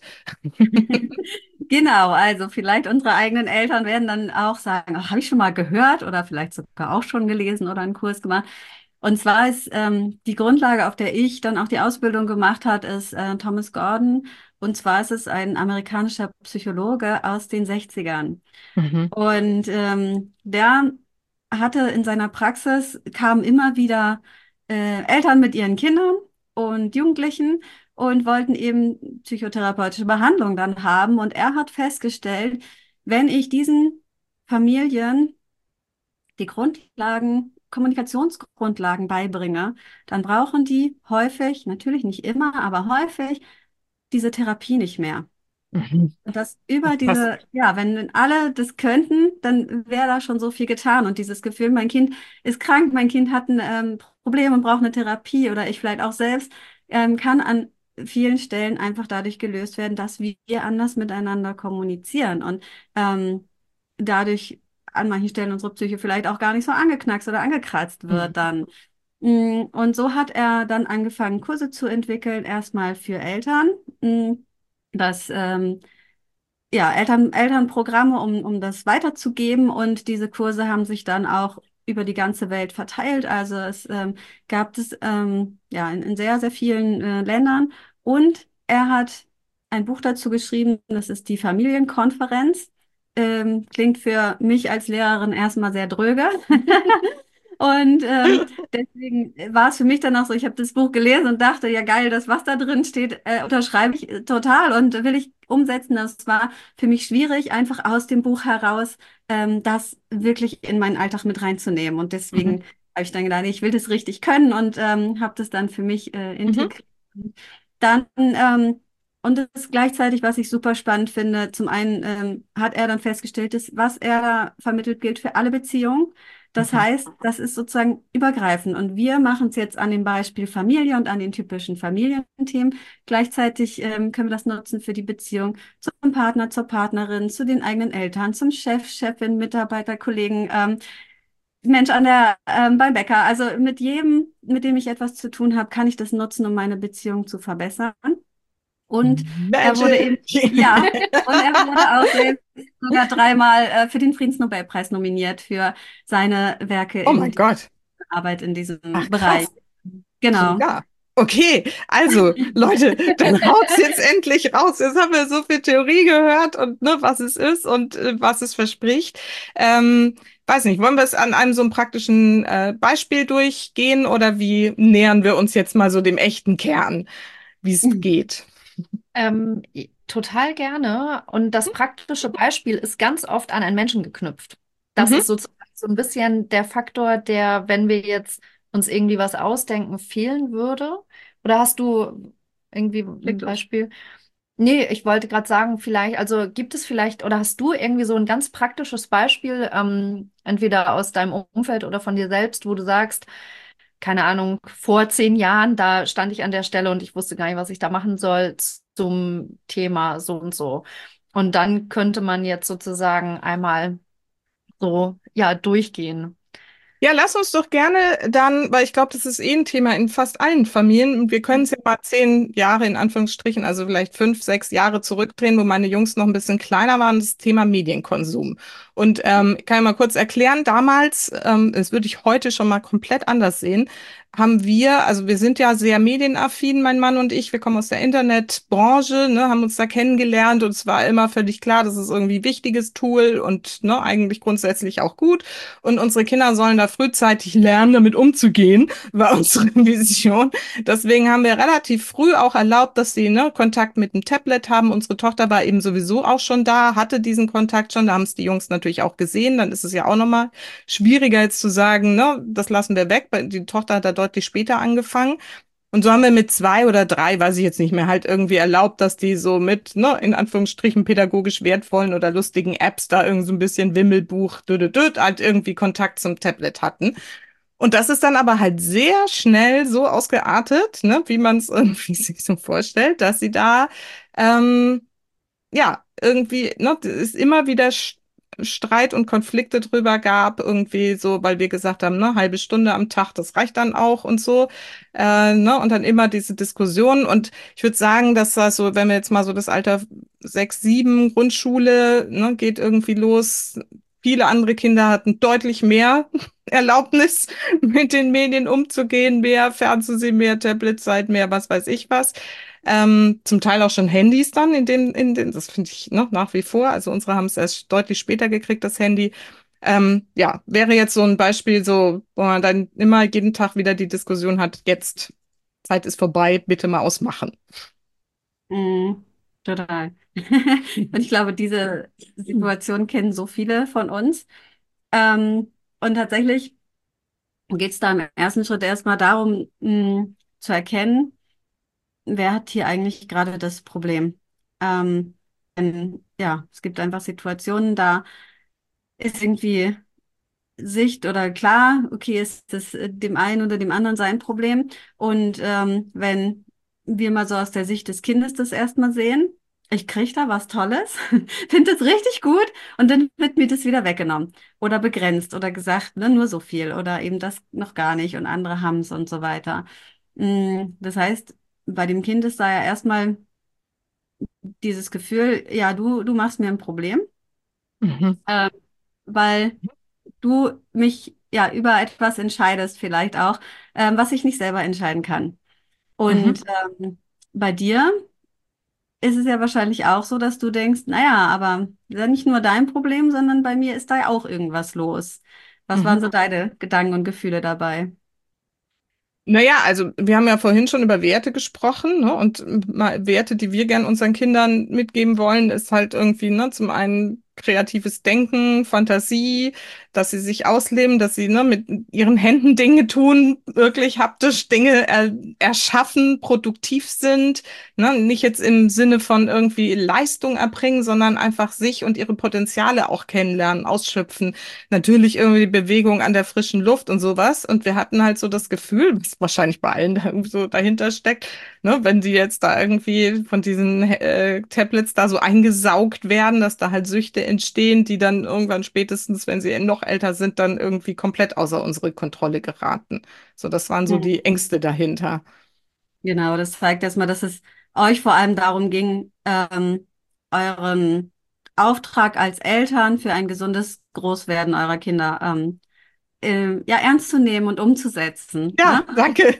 Genau, also vielleicht unsere eigenen Eltern werden dann auch sagen, oh, habe ich schon mal gehört oder vielleicht sogar auch schon gelesen oder einen Kurs gemacht. Und zwar ist ähm, die Grundlage, auf der ich dann auch die Ausbildung gemacht hat, ist äh, Thomas Gordon. Und zwar ist es ein amerikanischer Psychologe aus den Sechzigern. Mhm. Und ähm, der hatte in seiner Praxis, kamen immer wieder äh, Eltern mit ihren Kindern und Jugendlichen und wollten eben psychotherapeutische Behandlung dann haben. Und er hat festgestellt, wenn ich diesen Familien die Grundlagen, Kommunikationsgrundlagen beibringe, dann brauchen die häufig, natürlich nicht immer, aber häufig, diese Therapie nicht mehr. Mhm. Und das über Was? diese, ja, wenn alle das könnten, dann wäre da schon so viel getan. Und dieses Gefühl, mein Kind ist krank, mein Kind hat ein ähm, Problem und braucht eine Therapie oder ich vielleicht auch selbst, ähm, kann an vielen Stellen einfach dadurch gelöst werden, dass wir anders miteinander kommunizieren und ähm, dadurch an manchen Stellen unsere Psyche vielleicht auch gar nicht so angeknackst oder angekratzt wird Mhm. dann. Mm, Und so hat er dann angefangen, Kurse zu entwickeln, erstmal für Eltern. Mm, Das ähm, ja, Eltern, Elternprogramme, um, um das weiterzugeben. Und diese Kurse haben sich dann auch über die ganze Welt verteilt. Also es ähm, gab es ähm, ja in, in sehr, sehr vielen äh, Ländern. Und er hat ein Buch dazu geschrieben, das ist die Familienkonferenz. Ähm, klingt für mich als Lehrerin erstmal sehr dröge. Und ähm, deswegen war es für mich dann auch so, ich habe das Buch gelesen und dachte, ja geil, das, was da drin steht, äh, unterschreibe ich äh, total und will ich umsetzen. Das war für mich schwierig, einfach aus dem Buch heraus ähm, das wirklich in meinen Alltag mit reinzunehmen. Und Mhm. deswegen habe ich dann gedacht, ich will das richtig können und ähm, habe das dann für mich äh, Mhm. integriert. Dann ähm, und das ist gleichzeitig, was ich super spannend finde. Zum einen ähm, hat er dann festgestellt, dass was er da vermittelt, gilt für alle Beziehungen. Das Mhm. heißt, das ist sozusagen übergreifend. Und wir machen es jetzt an dem Beispiel Familie und an den typischen Familienthemen. Gleichzeitig ähm, können wir das nutzen für die Beziehung zum Partner, zur Partnerin, zu den eigenen Eltern, zum Chef, Chefin, Mitarbeiter, Kollegen, ähm, Mensch an der, ähm, beim Bäcker. Also mit jedem, mit dem ich etwas zu tun habe, kann ich das nutzen, um meine Beziehung zu verbessern. Und er wurde Magic. eben, ja, und er wurde auch selbst sogar dreimal äh, für den Friedensnobelpreis nominiert für seine Werke Oh in mein dieser Gott. Arbeit in Ach, diesem Bereich. krass. Genau. Klar. Okay, also Leute, dann haut's jetzt endlich raus. Jetzt haben wir so viel Theorie gehört und ne, was es ist und äh, was es verspricht. Ähm, weiß nicht, wollen wir es an einem so einem praktischen äh, Beispiel durchgehen oder wie nähern wir uns jetzt mal so dem echten Kern, wie es geht? Ähm, i- total gerne. Und das praktische Beispiel ist ganz oft an einen Menschen geknüpft. Das Mhm. ist sozusagen so ein bisschen der Faktor, der, wenn wir jetzt uns irgendwie was ausdenken, fehlen würde. Oder hast du irgendwie Leg ein los. Beispiel? Nee, ich wollte gerade sagen, vielleicht, also gibt es vielleicht, oder hast du irgendwie so ein ganz praktisches Beispiel, ähm, entweder aus deinem Umfeld oder von dir selbst, wo du sagst, keine Ahnung, vor zehn Jahren, da stand ich an der Stelle und ich wusste gar nicht, was ich da machen soll zum Thema so und so. Und dann könnte man jetzt sozusagen einmal so, ja, durchgehen. Ja, lass uns doch gerne dann, weil ich glaube, das ist eh ein Thema in fast allen Familien und wir können es ja mal zehn Jahre in Anführungsstrichen, also vielleicht fünf, sechs Jahre zurückdrehen, wo meine Jungs noch ein bisschen kleiner waren, das Thema Medienkonsum. Und ähm, ich kann ja mal kurz erklären, damals, ähm, das würde ich heute schon mal komplett anders sehen, haben wir, also wir sind ja sehr medienaffin, mein Mann und ich, wir kommen aus der Internetbranche, ne, haben uns da kennengelernt und es war immer völlig klar, das ist irgendwie ein wichtiges Tool und ne, eigentlich grundsätzlich auch gut. Und unsere Kinder sollen da frühzeitig lernen, damit umzugehen, war unsere Vision. Deswegen haben wir relativ früh auch erlaubt, dass sie ne, Kontakt mit dem Tablet haben. Unsere Tochter war eben sowieso auch schon da, hatte diesen Kontakt schon, da haben es die Jungs natürlich auch gesehen, dann ist es ja auch nochmal schwieriger jetzt zu sagen, ne, das lassen wir weg. weil Die Tochter hat da deutlich später angefangen. Und so haben wir mit zwei oder drei, weiß ich jetzt nicht mehr, halt irgendwie erlaubt, dass die so mit, ne, in Anführungsstrichen pädagogisch wertvollen oder lustigen Apps da irgendwie so ein bisschen Wimmelbuch, düt, düt, halt irgendwie Kontakt zum Tablet hatten. Und das ist dann aber halt sehr schnell so ausgeartet, ne, wie man es irgendwie sich so vorstellt, dass sie da ähm, ja, irgendwie, ne, es ist immer wieder Sch- Streit und Konflikte drüber gab, irgendwie so, weil wir gesagt haben, ne, halbe Stunde am Tag, das reicht dann auch und so, äh, ne, und dann immer diese Diskussionen und ich würde sagen, dass das so, wenn wir jetzt mal so das Alter sechs, sieben, Grundschule, ne, geht irgendwie los. Viele andere Kinder hatten deutlich mehr Erlaubnis, mit den Medien umzugehen, mehr Fernsehen, mehr Tabletzeit, mehr was weiß ich was. Ähm, zum Teil auch schon Handys dann, in dem, in dem, das finde ich noch nach wie vor. Also unsere haben es erst deutlich später gekriegt, das Handy. Ähm, ja, wäre jetzt so ein Beispiel, so, wo man dann immer jeden Tag wieder die Diskussion hat, jetzt, Zeit ist vorbei, bitte mal ausmachen. Mhm, total. Und ich glaube, diese Situation kennen so viele von uns. Ähm, und tatsächlich geht es da im ersten Schritt erstmal darum, mh, zu erkennen, wer hat hier eigentlich gerade das Problem. Ähm, denn, ja, es gibt einfach Situationen, da ist irgendwie Sicht oder klar, okay, ist das äh, dem einen oder dem anderen sein Problem. Und ähm, wenn wir mal so aus der Sicht des Kindes das erstmal sehen, ich kriege da was Tolles, finde das richtig gut und dann wird mir das wieder weggenommen oder begrenzt oder gesagt, ne, nur so viel oder eben das noch gar nicht und andere haben es und so weiter. Mm, Das heißt, bei dem Kind ist da ja erstmal dieses Gefühl, ja, du, du machst mir ein Problem, Mhm. äh, weil du mich ja über etwas entscheidest, vielleicht auch, ähm, was ich nicht selber entscheiden kann. Mhm. Und ähm, bei dir ist es ja wahrscheinlich auch so, dass du denkst, naja, aber ist ja nicht nur dein Problem, sondern bei mir ist da ja auch irgendwas los. Was waren Mhm. so deine Gedanken und Gefühle dabei? Naja, also wir haben ja vorhin schon über Werte gesprochen, ne? Und mal Werte, die wir gern unseren Kindern mitgeben wollen, ist halt irgendwie, ne, zum einen kreatives Denken, Fantasie, dass sie sich ausleben, dass sie, ne, mit ihren Händen Dinge tun, wirklich haptisch Dinge er erschaffen, produktiv sind, ne? Nicht jetzt im Sinne von irgendwie Leistung erbringen, sondern einfach sich und ihre Potenziale auch kennenlernen, ausschöpfen. Natürlich irgendwie die Bewegung an der frischen Luft und sowas. Und wir hatten halt so das Gefühl, was wahrscheinlich bei allen da irgendwie so dahinter steckt, ne, wenn die jetzt da irgendwie von diesen äh, Tablets da so eingesaugt werden, dass da halt Süchte entstehen, die dann irgendwann spätestens, wenn sie noch älter sind, dann irgendwie komplett außer unsere Kontrolle geraten. So, das waren so die Mhm. Ängste dahinter. Genau, das zeigt erstmal, dass es euch vor allem darum ging, ähm, euren Auftrag als Eltern für ein gesundes Großwerden eurer Kinder ähm, ähm, ja, ernst zu nehmen und umzusetzen, Ja, ne? danke.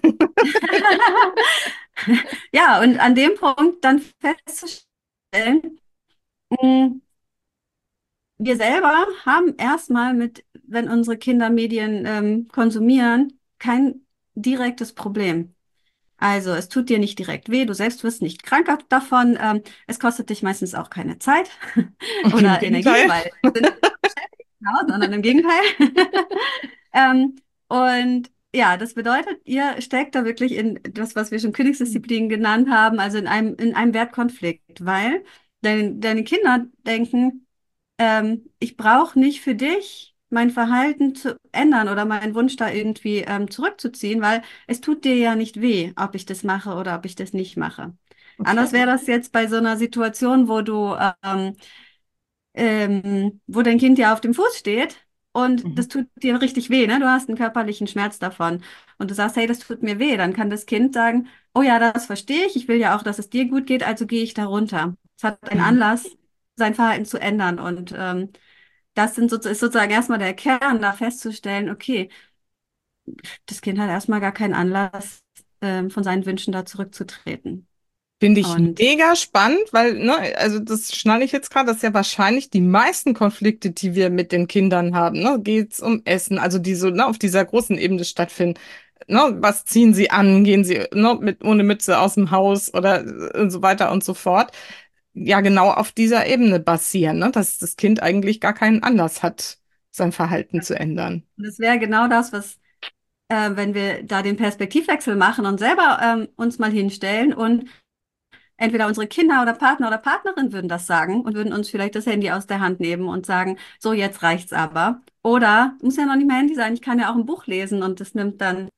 Ja, und an dem Punkt dann festzustellen, mh, wir selber haben erstmal mit, wenn unsere Kinder Medien ähm, konsumieren, kein direktes Problem. Also es tut dir nicht direkt weh, du selbst wirst nicht krank davon, ähm, es kostet dich meistens auch keine Zeit Im oder Energie, Gegenteil. weil wir sind nicht beschäftigt, genau, sondern im Gegenteil. Ähm, und ja, das bedeutet, ihr steckt da wirklich in das, was wir schon Königsdisziplin genannt haben, also in einem, in einem Wertkonflikt, weil deine, deine Kinder denken, ähm, ich brauche nicht für dich mein Verhalten zu ändern oder meinen Wunsch da irgendwie ähm, zurückzuziehen, weil es tut dir ja nicht weh, ob ich das mache oder ob ich das nicht mache. Anders wäre das jetzt bei so einer Situation, wo du ähm, ähm, wo dein Kind ja auf dem Fuß steht und Mhm. das tut dir richtig weh, ne? Du hast einen körperlichen Schmerz davon und du sagst, hey, das tut mir weh, dann kann das Kind sagen, oh ja, das verstehe ich, ich will ja auch, dass es dir gut geht, also gehe ich da runter. Es hat einen Mhm. Anlass, sein Verhalten zu ändern und ähm, das sind so, ist sozusagen erstmal der Kern, da festzustellen, okay, das Kind hat erstmal gar keinen Anlass, ähm, von seinen Wünschen da zurückzutreten. Finde ich Und mega spannend, weil, ne, also das schnalle ich jetzt gerade, das ist ja wahrscheinlich die meisten Konflikte, die wir mit den Kindern haben, ne, geht's um Essen, also die so, ne, auf dieser großen Ebene stattfinden. Ne, was ziehen sie an? Gehen sie, ne, mit, ohne Mütze aus dem Haus oder äh, so weiter und so fort. Ja, genau auf dieser Ebene basieren, ne, dass das Kind eigentlich gar keinen Anlass hat, sein Verhalten zu ändern. das wäre genau das, was, äh, wenn wir da den Perspektivwechsel machen und selber ähm, uns mal hinstellen und entweder unsere Kinder oder Partner oder Partnerin würden das sagen und würden uns vielleicht das Handy aus der Hand nehmen und sagen, so, jetzt reicht's aber. Oder, muss ja noch nicht mal Handy sein, ich kann ja auch ein Buch lesen und das nimmt dann.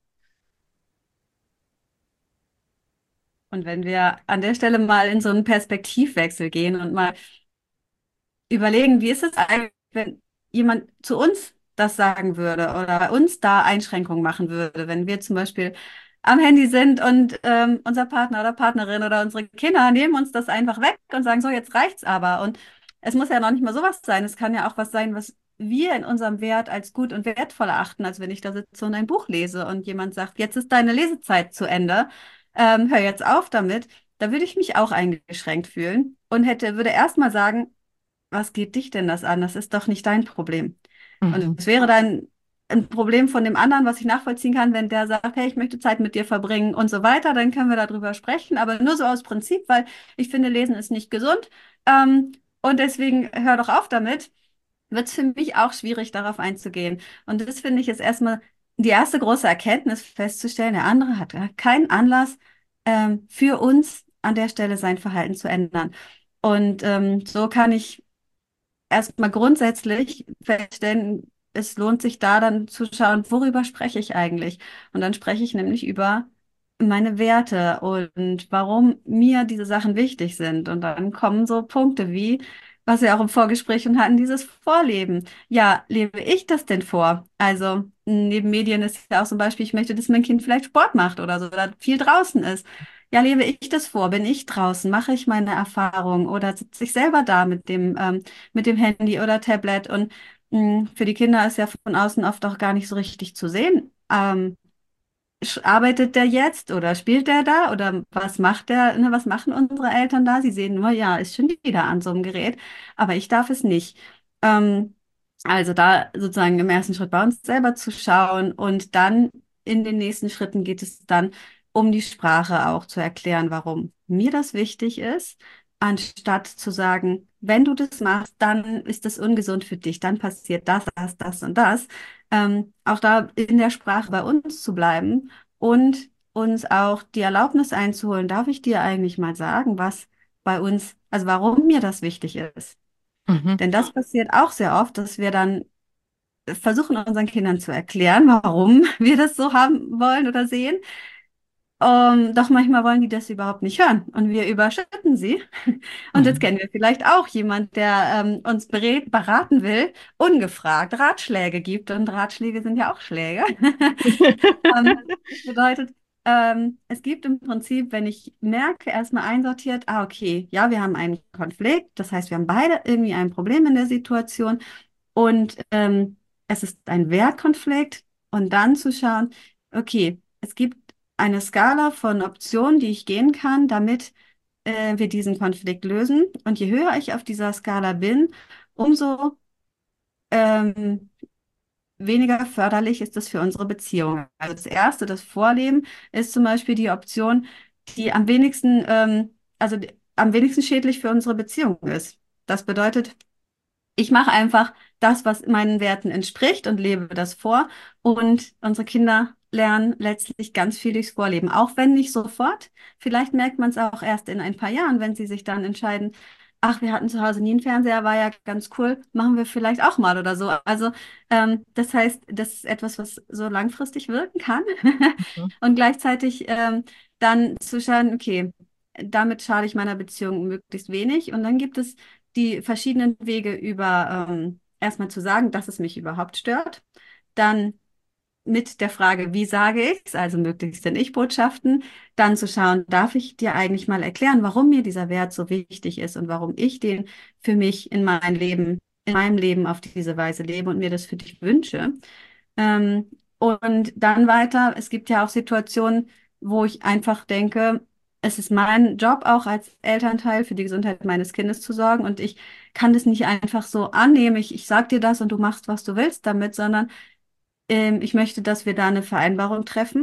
Und wenn wir an der Stelle mal in so einen Perspektivwechsel gehen und mal überlegen, wie ist es eigentlich, wenn jemand zu uns das sagen würde oder bei uns da Einschränkungen machen würde, wenn wir zum Beispiel am Handy sind und ähm, unser Partner oder Partnerin oder unsere Kinder nehmen uns das einfach weg und sagen, so, jetzt reicht's aber. Und es muss ja noch nicht mal sowas sein. Es kann ja auch was sein, was wir in unserem Wert als gut und wertvoll erachten, als wenn ich da sitze und ein Buch lese und jemand sagt, jetzt ist deine Lesezeit zu Ende, ähm, hör jetzt auf damit. Da würde ich mich auch eingeschränkt fühlen und hätte, würde erstmal sagen, was geht dich denn das an? Das ist doch nicht dein Problem. Und Mhm. es wäre dann ein Problem von dem anderen, was ich nachvollziehen kann, wenn der sagt, hey, ich möchte Zeit mit dir verbringen und so weiter, dann können wir darüber sprechen, aber nur so aus Prinzip, weil ich finde, Lesen ist nicht gesund. Ähm, und deswegen hör doch auf damit, wird es für mich auch schwierig, darauf einzugehen. Und das finde ich ist erstmal die erste große Erkenntnis festzustellen, der andere hat keinen Anlass, ähm, für uns an der Stelle sein Verhalten zu ändern. Und ähm, so kann ich erstmal grundsätzlich feststellen, es lohnt sich da dann zu schauen, worüber spreche ich eigentlich? Und dann spreche ich nämlich über meine Werte und warum mir diese Sachen wichtig sind. Und dann kommen so Punkte wie, was wir auch im Vorgespräch schon hatten, dieses Vorleben. Ja, lebe ich das denn vor? Also neben Medien ist ja auch zum Beispiel, ich möchte, dass mein Kind vielleicht Sport macht oder so, oder viel draußen ist. Ja, lebe ich das vor? Bin ich draußen? Mache ich meine Erfahrungen oder sitze ich selber da mit dem ähm, mit dem Handy oder Tablet. Und mh, für die Kinder ist ja von außen oft auch gar nicht so richtig zu sehen. Ähm, sch- arbeitet der jetzt oder spielt der da oder was macht der, ne, was machen unsere Eltern da? Sie sehen nur, ja, ist schon wieder an so einem Gerät, aber ich darf es nicht. Ähm, also da sozusagen im ersten Schritt bei uns selber zu schauen und dann in den nächsten Schritten geht es dann um die Sprache auch zu erklären, warum mir das wichtig ist, anstatt zu sagen, wenn du das machst, dann ist das ungesund für dich, dann passiert das, das, das und das. Ähm, auch da in der Sprache bei uns zu bleiben und uns auch die Erlaubnis einzuholen, darf ich dir eigentlich mal sagen, was bei uns, also warum mir das wichtig ist. Mhm. Denn das passiert auch sehr oft, dass wir dann versuchen, unseren Kindern zu erklären, warum wir das so haben wollen oder sehen. Ähm, doch manchmal wollen die das überhaupt nicht hören und wir überschütten sie. Und jetzt Mhm. kennen wir vielleicht auch jemand, der ähm, uns berät, beraten will, ungefragt Ratschläge gibt. Und Ratschläge sind ja auch Schläge. Ähm, das bedeutet, ähm, es gibt im Prinzip, wenn ich merke, erstmal einsortiert, ah, okay, ja, wir haben einen Konflikt. Das heißt, wir haben beide irgendwie ein Problem in der Situation. Und ähm, es ist ein Wertkonflikt. Und dann zu schauen, okay, es gibt eine Skala von Optionen, die ich gehen kann, damit äh, wir diesen Konflikt lösen. Und je höher ich auf dieser Skala bin, umso ähm, weniger förderlich ist das für unsere Beziehung. Also das erste, das Vorleben, ist zum Beispiel die Option, die am wenigsten, ähm, also die, am wenigsten schädlich für unsere Beziehung ist. Das bedeutet, ich mache einfach das, was meinen Werten entspricht und lebe das vor. Und unsere Kinder lernen letztlich ganz viel durchs Vorleben, auch wenn nicht sofort. Vielleicht merkt man es auch erst in ein paar Jahren, wenn sie sich dann entscheiden, ach, wir hatten zu Hause nie einen Fernseher, war ja ganz cool, machen wir vielleicht auch mal oder so. Also ähm, das heißt, das ist etwas, was so langfristig wirken kann Mhm. und gleichzeitig ähm, dann zu schauen, okay, damit schade ich meiner Beziehung möglichst wenig. Und dann gibt es die verschiedenen Wege über ähm, erstmal zu sagen, dass es mich überhaupt stört. Dann mit der Frage, wie sage ich es, also möglichst in Ich-Botschaften, dann zu schauen, darf ich dir eigentlich mal erklären, warum mir dieser Wert so wichtig ist und warum ich den für mich in mein Leben, in meinem Leben auf diese Weise lebe und mir das für dich wünsche. Ähm, Und dann weiter, es gibt ja auch Situationen, wo ich einfach denke, es ist mein Job auch als Elternteil für die Gesundheit meines Kindes zu sorgen und ich kann das nicht einfach so annehmen. Ich, ich sag dir das und du machst, was du willst damit, sondern ähm, ich möchte, dass wir da eine Vereinbarung treffen.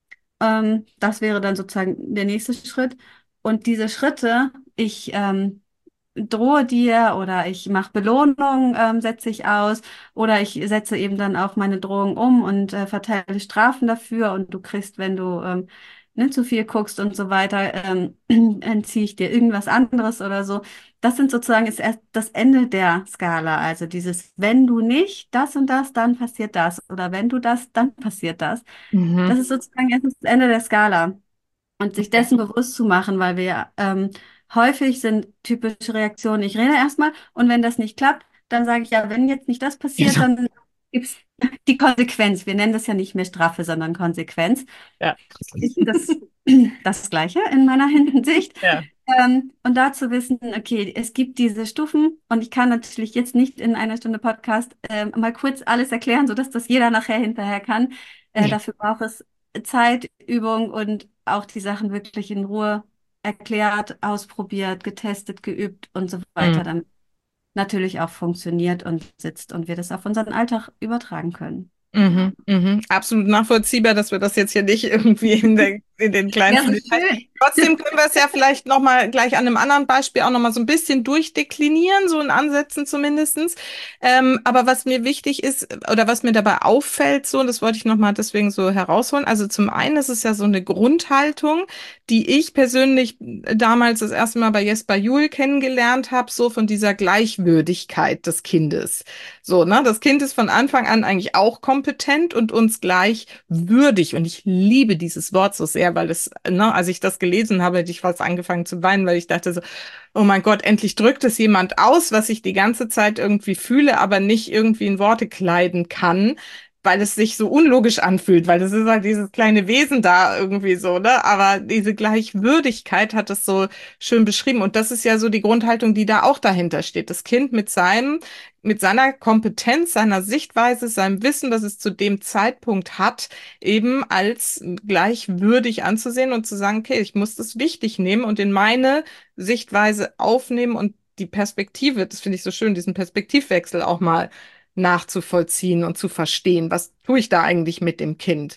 Ähm, das wäre dann sozusagen der nächste Schritt. Und diese Schritte, ich ähm, drohe dir oder ich mache Belohnung, ähm, setze ich aus oder ich setze eben dann auch meine Drohung um und äh, verteile Strafen dafür und du kriegst, wenn du ähm, ne, zu viel guckst und so weiter, ähm, entziehe ich dir irgendwas anderes oder so. Das sind sozusagen ist erst das Ende der Skala. Also dieses, wenn du nicht das und das, dann passiert das. Oder wenn du das, dann passiert das. Mhm. Das ist sozusagen erst das Ende der Skala. Und sich dessen bewusst zu machen, weil wir ähm, häufig sind typische Reaktionen, ich rede erstmal und wenn das nicht klappt, dann sage ich ja, wenn jetzt nicht das passiert, Genau. dann gibt's die Konsequenz. Wir nennen das ja nicht mehr Strafe, sondern Konsequenz. Ja. Ist das, das Gleiche in meiner Hinsicht. Ja. Ähm, und da zu wissen, okay, es gibt diese Stufen und ich kann natürlich jetzt nicht in einer Stunde Podcast ähm, mal kurz alles erklären, sodass das jeder nachher hinterher kann. Äh, Nee. dafür braucht es Zeit, Übung und auch die Sachen wirklich in Ruhe erklärt, ausprobiert, getestet, geübt und so weiter, Mhm. damit natürlich auch funktioniert und sitzt und wir das auf unseren Alltag übertragen können. Mhm, mhm. Absolut nachvollziehbar, dass wir das jetzt hier nicht irgendwie in der, in den Ja, kleinsten so Details. schön. Trotzdem können wir es ja vielleicht nochmal gleich an einem anderen Beispiel auch nochmal so ein bisschen durchdeklinieren, so in Ansätzen zumindestens. Ähm, aber was mir wichtig ist oder was mir dabei auffällt, so, und das wollte ich nochmal deswegen so herausholen. Also zum einen ist es ja so eine Grundhaltung, die ich persönlich damals das erste Mal bei Jesper Juhl kennengelernt habe, so von dieser Gleichwürdigkeit des Kindes. So, ne? Das Kind ist von Anfang an eigentlich auch kompetent und uns gleich würdig. Und ich liebe dieses Wort so sehr, weil es, ne, als ich das gelesen habe, hätte ich fast angefangen zu weinen, weil ich dachte so, oh mein Gott, endlich drückt es jemand aus, was ich die ganze Zeit irgendwie fühle, aber nicht irgendwie in Worte kleiden kann, weil es sich so unlogisch anfühlt, weil das ist halt dieses kleine Wesen da irgendwie so, ne? Aber diese Gleichwürdigkeit hat es so schön beschrieben. Und das ist ja so die Grundhaltung, die da auch dahinter steht. Das Kind mit seinem mit seiner Kompetenz, seiner Sichtweise, seinem Wissen, das es zu dem Zeitpunkt hat, eben als gleichwürdig anzusehen und zu sagen, okay, ich muss das wichtig nehmen und in meine Sichtweise aufnehmen und die Perspektive, das finde ich so schön, diesen Perspektivwechsel auch mal nachzuvollziehen und zu verstehen. Was tue ich da eigentlich mit dem Kind?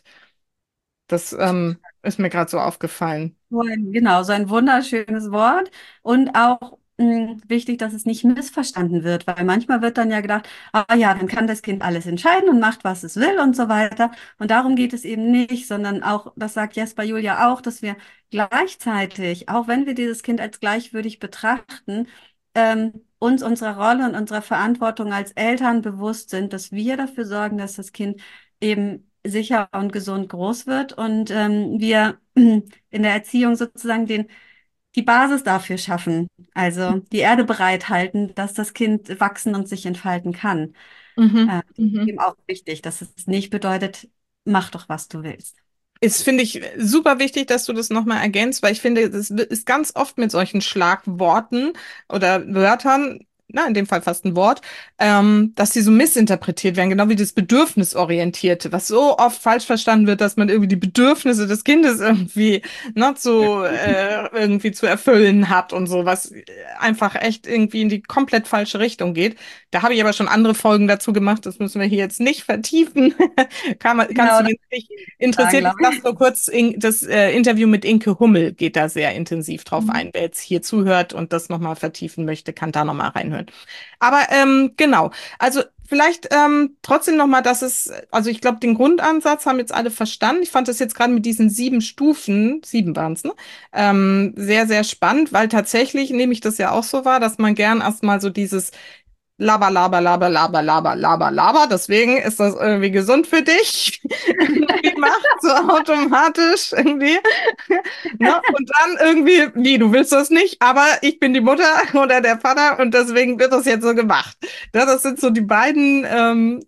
Das ähm, ist mir gerade so aufgefallen. So ein, genau, so ein wunderschönes Wort und auch mh, wichtig, dass es nicht missverstanden wird, weil manchmal wird dann ja gedacht, ah ja, dann kann das Kind alles entscheiden und macht, was es will und so weiter. Und darum geht es eben nicht, sondern auch, das sagt Jesper Julia auch, dass wir gleichzeitig, auch wenn wir dieses Kind als gleichwürdig betrachten, ähm, uns unserer Rolle und unserer Verantwortung als Eltern bewusst sind, dass wir dafür sorgen, dass das Kind eben sicher und gesund groß wird und ähm, wir in der Erziehung sozusagen den, die Basis dafür schaffen, also die Erde bereithalten, dass das Kind wachsen und sich entfalten kann. Mhm. Äh, Mhm. Eben auch wichtig, dass es nicht bedeutet, mach doch, was du willst. Ist, finde ich, super wichtig, dass du das nochmal ergänzt, weil ich finde, das ist ganz oft mit solchen Schlagworten oder Wörtern, na, in dem Fall fast ein Wort, ähm, dass die so missinterpretiert werden, genau wie das Bedürfnisorientierte, was so oft falsch verstanden wird, dass man irgendwie die Bedürfnisse des Kindes irgendwie, ne, zu, äh, irgendwie zu erfüllen hat und so, was einfach echt irgendwie in die komplett falsche Richtung geht. Da habe ich aber schon andere Folgen dazu gemacht, das müssen wir hier jetzt nicht vertiefen. Kann man, kannst Genau, du, das wenn es dich sagen, interessiert, ich glaube lasse ich. nur kurz in, das äh, Interview mit Inke Hummel geht da sehr intensiv drauf Mhm. ein. Wer jetzt hier zuhört und das nochmal vertiefen möchte, kann da nochmal reinhören. Aber ähm, genau, also vielleicht ähm, trotzdem nochmal, dass es, also ich glaube, den Grundansatz haben jetzt alle verstanden. Ich fand das jetzt gerade mit diesen sieben Stufen, sieben waren es, ne? Ähm, sehr, sehr spannend, weil tatsächlich, nehme ich das ja auch so wahr, dass man gern erstmal so dieses Laber, laber, laber, laber, laber, laber, laber. Deswegen ist das irgendwie gesund für dich. Irgendwie macht so automatisch irgendwie. Ne? Und dann irgendwie, wie, du willst das nicht, aber ich bin die Mutter oder der Vater und deswegen wird das jetzt so gemacht. Ja, das sind so die beiden ähm,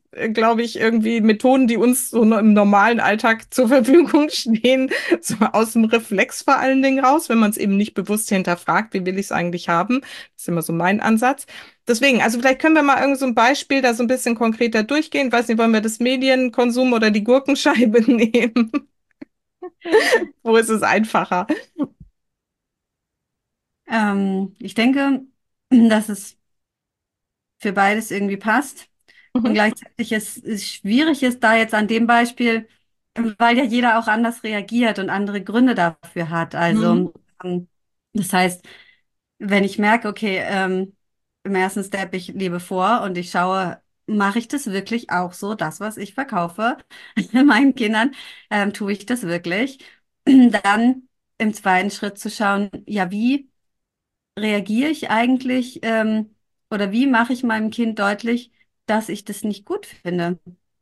äh, glaube ich, irgendwie Methoden, die uns so im normalen Alltag zur Verfügung stehen, so aus dem Reflex vor allen Dingen raus, wenn man es eben nicht bewusst hinterfragt, wie will ich es eigentlich haben. Das ist immer so mein Ansatz. Deswegen, also vielleicht können wir mal irgend so ein Beispiel da so ein bisschen konkreter durchgehen. Ich weiß nicht, wollen wir das Medienkonsum oder die Gurkenscheibe nehmen? Wo ist es einfacher? Ähm, ich denke, dass es für beides irgendwie passt. Und Mhm. gleichzeitig ist es schwierig ist da jetzt an dem Beispiel, weil ja jeder auch anders reagiert und andere Gründe dafür hat. Mhm. Also, ähm, das heißt, wenn ich merke, okay, ähm, im ersten Step, ich lebe vor und ich schaue, mache ich das wirklich auch so, das, was ich verkaufe meinen Kindern, ähm, tue ich das wirklich? Dann im zweiten Schritt zu schauen, ja, wie reagiere ich eigentlich, ähm, oder wie mache ich meinem Kind deutlich, dass ich das nicht gut finde?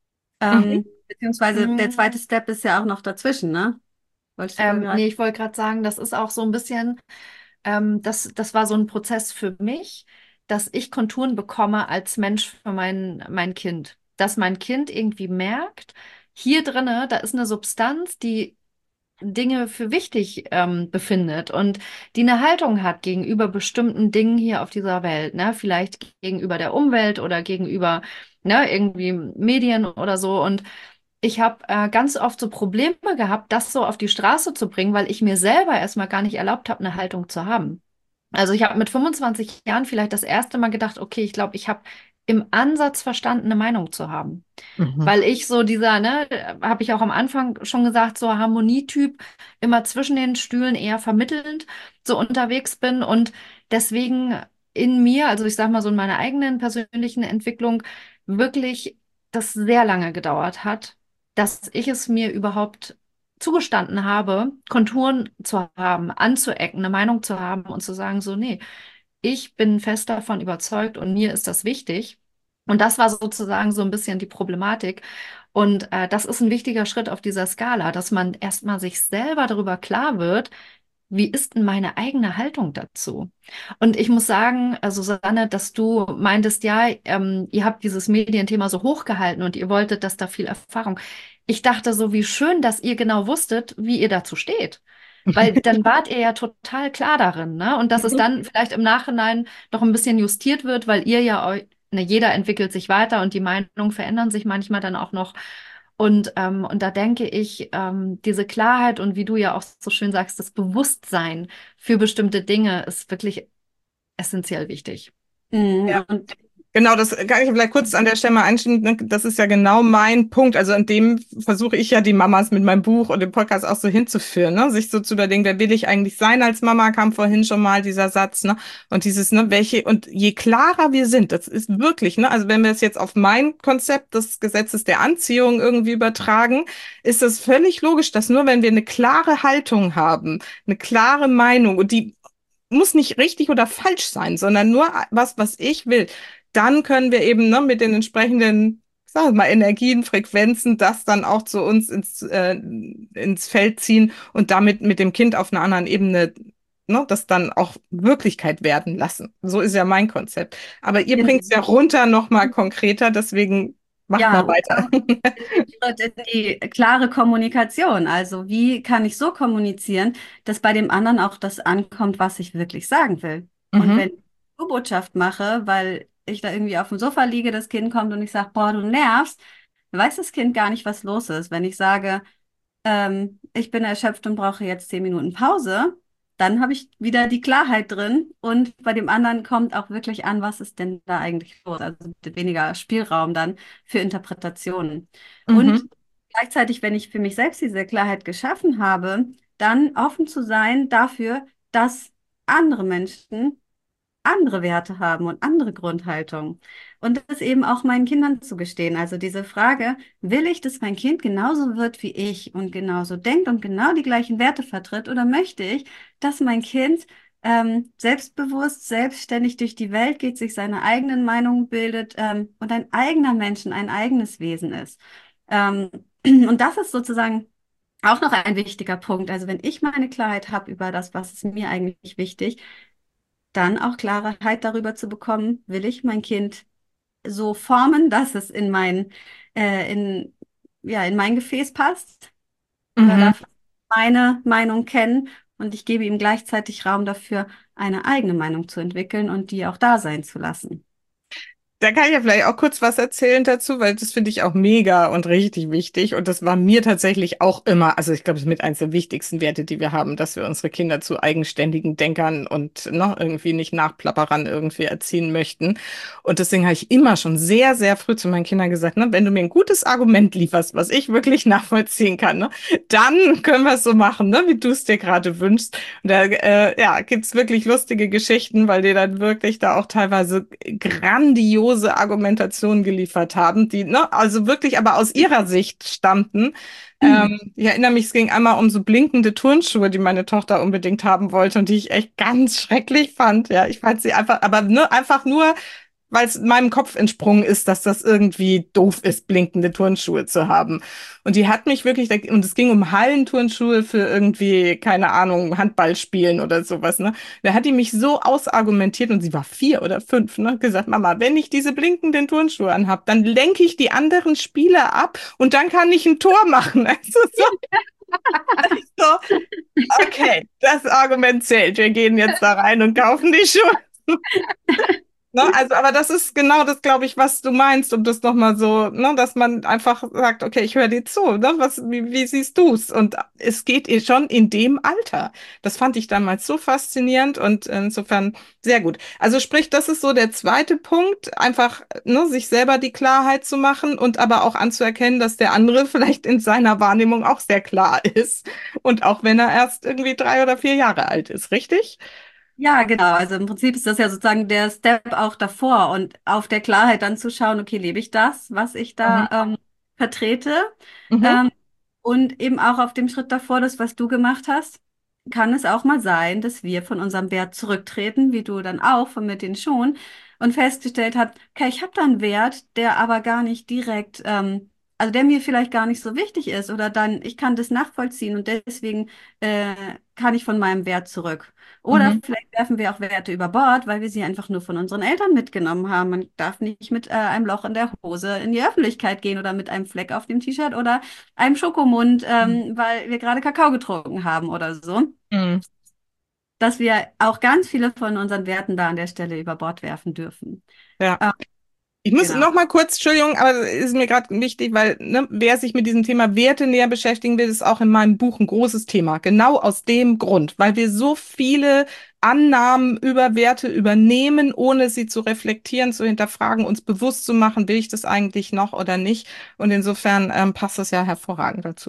Mhm. Ähm, beziehungsweise der Mm, zweite Step ist ja auch noch dazwischen, ne? Wolltest du da Ähm, gerade? nee, ich wollte gerade sagen, das ist auch so ein bisschen, ähm, das, das war so ein Prozess für mich, dass ich Konturen bekomme als Mensch für mein, mein Kind. Dass mein Kind irgendwie merkt, hier drinne, da ist eine Substanz, die Dinge für wichtig ähm, befindet und die eine Haltung hat gegenüber bestimmten Dingen hier auf dieser Welt, ne? Vielleicht gegenüber der Umwelt oder gegenüber, ne, irgendwie Medien oder so. Und ich habe äh, ganz oft so Probleme gehabt, das so auf die Straße zu bringen, weil ich mir selber erstmal gar nicht erlaubt habe, eine Haltung zu haben. Also ich habe mit fünfundzwanzig Jahren vielleicht das erste Mal gedacht, okay, ich glaube, ich habe im Ansatz verstanden, eine Meinung zu haben. Mhm. Weil ich so dieser, ne, habe ich auch am Anfang schon gesagt, so Harmonietyp, immer zwischen den Stühlen eher vermittelnd so unterwegs bin und deswegen in mir, also ich sag mal so in meiner eigenen persönlichen Entwicklung, wirklich das sehr lange gedauert hat, dass ich es mir überhaupt zugestanden habe, Konturen zu haben, anzuecken, eine Meinung zu haben und zu sagen, so, nee, ich bin fest davon überzeugt und mir ist das wichtig. Und das war sozusagen so ein bisschen die Problematik. Und äh, das ist ein wichtiger Schritt auf dieser Skala, dass man erstmal sich selber darüber klar wird, wie ist denn meine eigene Haltung dazu? Und ich muss sagen, also Susanne, dass du meintest, ja, ähm, ihr habt dieses Medienthema so hochgehalten und ihr wolltet, dass da viel Erfahrung. Ich dachte so, wie schön, dass ihr genau wusstet, wie ihr dazu steht. Weil dann wart ihr ja total klar darin, ne? Und dass es dann vielleicht im Nachhinein noch ein bisschen justiert wird, weil ihr ja euch, ne, jeder entwickelt sich weiter und die Meinungen verändern sich manchmal dann auch noch. Und, ähm, und da denke ich, ähm, diese Klarheit und wie du ja auch so schön sagst, das Bewusstsein für bestimmte Dinge ist wirklich essentiell wichtig. Mhm. Ja. Und Genau, das kann ich vielleicht kurz an der Stelle mal einschieben. ne, Das ist ja genau mein Punkt. Also an dem versuche ich ja die Mamas mit meinem Buch und dem Podcast auch so hinzuführen, ne? Sich so zu überlegen, wer will ich eigentlich sein als Mama, kam vorhin schon mal dieser Satz, ne? Und dieses, ne, welche, und je klarer wir sind, das ist wirklich, ne? Also wenn wir es jetzt auf mein Konzept des Gesetzes der Anziehung irgendwie übertragen, ist das völlig logisch, dass nur wenn wir eine klare Haltung haben, eine klare Meinung und die muss nicht richtig oder falsch sein, sondern nur was, was ich will. Dann können wir eben ne, mit den entsprechenden, ich sag mal, Energien, Frequenzen, das dann auch zu uns ins, äh, ins Feld ziehen und damit mit dem Kind auf einer anderen Ebene, ne, das dann auch Wirklichkeit werden lassen. So ist ja mein Konzept. Aber ihr bringt es ja runter noch mal konkreter, deswegen macht mal ja, und weiter. Schritt in die klare Kommunikation. Also wie kann ich so kommunizieren, dass bei dem anderen auch das ankommt, was ich wirklich sagen will? Und Mhm. wenn ich eine Botschaft mache, weil ich da irgendwie auf dem Sofa liege, das Kind kommt und ich sage, boah, du nervst, dann weiß das Kind gar nicht, was los ist. Wenn ich sage, ähm, ich bin erschöpft und brauche jetzt zehn Minuten Pause, dann habe ich wieder die Klarheit drin und bei dem anderen kommt auch wirklich an, was ist denn da eigentlich los? Also weniger Spielraum dann für Interpretationen. Und Mhm. gleichzeitig, wenn ich für mich selbst diese Klarheit geschaffen habe, dann offen zu sein dafür, dass andere Menschen andere Werte haben und andere Grundhaltungen. Und das eben auch meinen Kindern zu gestehen. Also diese Frage, will ich, dass mein Kind genauso wird wie ich und genauso denkt und genau die gleichen Werte vertritt? Oder möchte ich, dass mein Kind ähm, selbstbewusst, selbstständig durch die Welt geht, sich seine eigenen Meinungen bildet ähm, und ein eigener Mensch, ein eigenes Wesen ist? Ähm, und das ist sozusagen auch noch ein wichtiger Punkt. Also wenn ich meine Klarheit habe über das, was ist mir eigentlich wichtig, dann auch Klarheit darüber zu bekommen, will ich mein Kind so formen, dass es in mein, äh, in, ja, in mein Gefäß passt. Oder Mhm. darf meine Meinung kennen und ich gebe ihm gleichzeitig Raum dafür, eine eigene Meinung zu entwickeln und die auch da sein zu lassen. Da kann ich ja vielleicht auch kurz was erzählen dazu, weil das finde ich auch mega und richtig wichtig. Und das war mir tatsächlich auch immer, also ich glaube, es ist mit eins der wichtigsten Werte, die wir haben, dass wir unsere Kinder zu eigenständigen Denkern und noch irgendwie nicht Nachplapperern irgendwie erziehen möchten. Und deswegen habe ich immer schon sehr, sehr früh zu meinen Kindern gesagt, ne, wenn du mir ein gutes Argument lieferst, was ich wirklich nachvollziehen kann, ne, dann können wir es so machen, ne, wie du es dir gerade wünschst. Und da äh, ja, gibt's wirklich lustige Geschichten, weil die dann wirklich da auch teilweise grandiose Argumentationen geliefert haben, die, ne, also wirklich aber aus ihrer Sicht stammten. Ähm, ich erinnere mich, es ging einmal um so blinkende Turnschuhe, die meine Tochter unbedingt haben wollte und die ich echt ganz schrecklich fand. Ja, ich fand sie einfach, aber ne, einfach nur, weil es meinem Kopf entsprungen ist, dass das irgendwie doof ist, blinkende Turnschuhe zu haben. Und die hat mich wirklich, und es ging um Hallenturnschuhe für irgendwie, keine Ahnung, Handball spielen oder sowas, ne? Da hat die mich so ausargumentiert und sie war vier oder fünf, ne? Gesagt, Mama, wenn ich diese blinkenden Turnschuhe anhab, dann lenke ich die anderen Spieler ab und dann kann ich ein Tor machen. Also so, so, okay, das Argument zählt. Wir gehen jetzt da rein und kaufen die Schuhe. Ne, also, aber das ist genau das, glaube ich, was du meinst, um das nochmal so, ne, dass man einfach sagt, okay, ich höre dir zu, ne, was, wie, wie siehst du's? Und es geht eh schon in dem Alter. Das fand ich damals so faszinierend und insofern sehr gut. Also sprich, das ist so der zweite Punkt, einfach, ne, sich selber die Klarheit zu machen und aber auch anzuerkennen, dass der andere vielleicht in seiner Wahrnehmung auch sehr klar ist. Und auch wenn er erst irgendwie drei oder vier Jahre alt ist, richtig? Ja, genau. Also im Prinzip ist das ja sozusagen der Step auch davor und auf der Klarheit dann zu schauen, okay, lebe ich das, was ich Mhm. da ähm, vertrete? Mhm. Ähm, und eben auch auf dem Schritt davor, das, was du gemacht hast, kann es auch mal sein, dass wir von unserem Wert zurücktreten, wie du dann auch von mit den Schuhen, und festgestellt hast, okay, ich habe da einen Wert, der aber gar nicht direkt, ähm, also der mir vielleicht gar nicht so wichtig ist oder dann, ich kann das nachvollziehen und deswegen äh, kann ich von meinem Wert zurück. Oder Mhm. vielleicht werfen wir auch Werte über Bord, weil wir sie einfach nur von unseren Eltern mitgenommen haben. Man darf nicht mit äh, einem Loch in der Hose in die Öffentlichkeit gehen oder mit einem Fleck auf dem T-Shirt oder einem Schokomund, ähm, weil wir gerade Kakao getrunken haben oder so. Mhm. Dass wir auch ganz viele von unseren Werten da an der Stelle über Bord werfen dürfen. Ja. Ähm, Ich muss genau. noch mal kurz, Entschuldigung, aber es ist mir gerade wichtig, weil ne, wer sich mit diesem Thema Werte näher beschäftigen will, ist auch in meinem Buch ein großes Thema. Genau aus dem Grund, weil wir so viele Annahmen über Werte übernehmen, ohne sie zu reflektieren, zu hinterfragen, uns bewusst zu machen, will ich das eigentlich noch oder nicht. Und insofern ähm, passt das ja hervorragend dazu.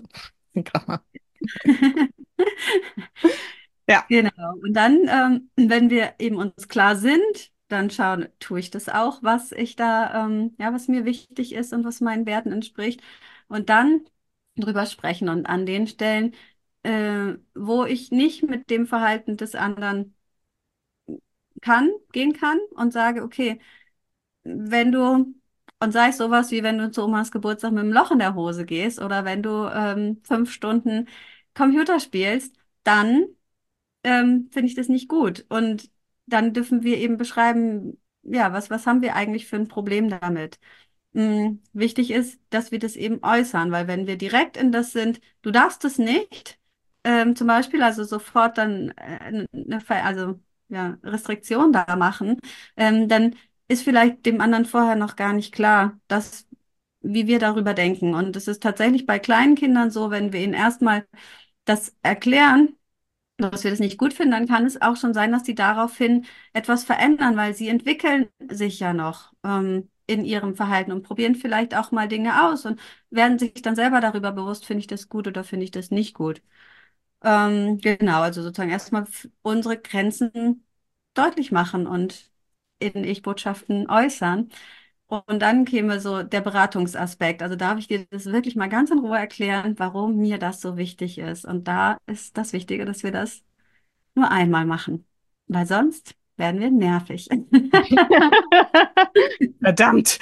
Ja. Genau. Und dann, ähm, wenn wir eben uns klar sind, dann schauen, tue ich das auch, was ich da, ähm, ja, was mir wichtig ist und was meinen Werten entspricht. Und dann drüber sprechen und an den Stellen, äh, wo ich nicht mit dem Verhalten des anderen kann, gehen kann und sage, okay, wenn du, und sei es sowas wie wenn du zu Omas Geburtstag mit einem Loch in der Hose gehst oder wenn du ähm, fünf Stunden Computer spielst, dann ähm, finde ich das nicht gut. Und dann dürfen wir eben beschreiben, ja, was, was haben wir eigentlich für ein Problem damit? Mm, wichtig ist, dass wir das eben äußern, weil wenn wir direkt in das sind, du darfst es nicht, ähm, zum Beispiel, also sofort dann äh, eine, Ver- also ja, Restriktion da machen, ähm, dann ist vielleicht dem anderen vorher noch gar nicht klar, dass, wie wir darüber denken. Und es ist tatsächlich bei kleinen Kindern so, wenn wir ihnen erstmal das erklären, dass wir das nicht gut finden, dann kann es auch schon sein, dass die daraufhin etwas verändern, weil sie entwickeln sich ja noch ähm, in ihrem Verhalten und probieren vielleicht auch mal Dinge aus und werden sich dann selber darüber bewusst, finde ich das gut oder finde ich das nicht gut. Ähm, genau, also sozusagen erstmal f- unsere Grenzen deutlich machen und in Ich-Botschaften äußern. Und dann käme so der Beratungsaspekt. Also darf ich dir das wirklich mal ganz in Ruhe erklären, warum mir das so wichtig ist. Und da ist das Wichtige, dass wir das nur einmal machen, weil sonst werden wir nervig. Verdammt.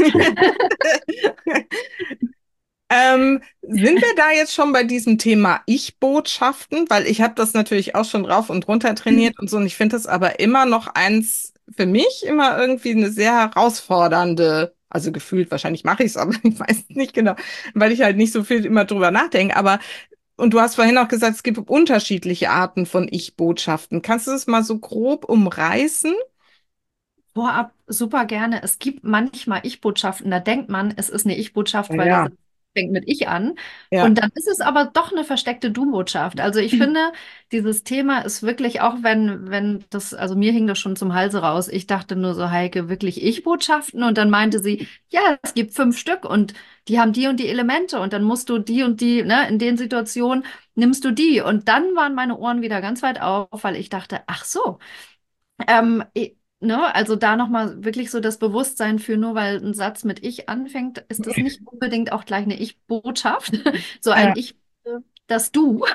Ähm, sind wir da jetzt schon bei diesem Thema Ich-Botschaften? Weil ich habe das natürlich auch schon rauf und runter trainiert und so. Und ich finde es aber immer noch eins für mich immer irgendwie eine sehr herausfordernde, also gefühlt, wahrscheinlich mache ich es, aber ich weiß es nicht genau, weil ich halt nicht so viel immer drüber nachdenke. Aber, und du hast vorhin auch gesagt, es gibt unterschiedliche Arten von Ich-Botschaften. Kannst du das mal so grob umreißen? Vorab super gerne. Es gibt manchmal Ich-Botschaften, da denkt man, es ist eine Ich-Botschaft, weil der Ja, Satz fängt mit Ich an. ja. Und dann ist es aber doch eine versteckte Du-Botschaft. Also ich finde, dieses Thema ist wirklich, auch wenn, wenn das, also mir hing das schon zum Halse raus. Ich dachte nur so, Heike, wirklich Ich-Botschaften? Und dann meinte sie, ja, es gibt fünf Stück und die haben die und die Elemente und dann musst du die und die, ne, in den Situationen nimmst du die. Und dann waren meine Ohren wieder ganz weit auf, weil ich dachte, ach so. Ähm, i- ne, also da nochmal wirklich so das Bewusstsein für, nur weil ein Satz mit Ich anfängt, ist das nicht unbedingt auch gleich eine Ich-Botschaft. So ein Ja, Ich, das Du.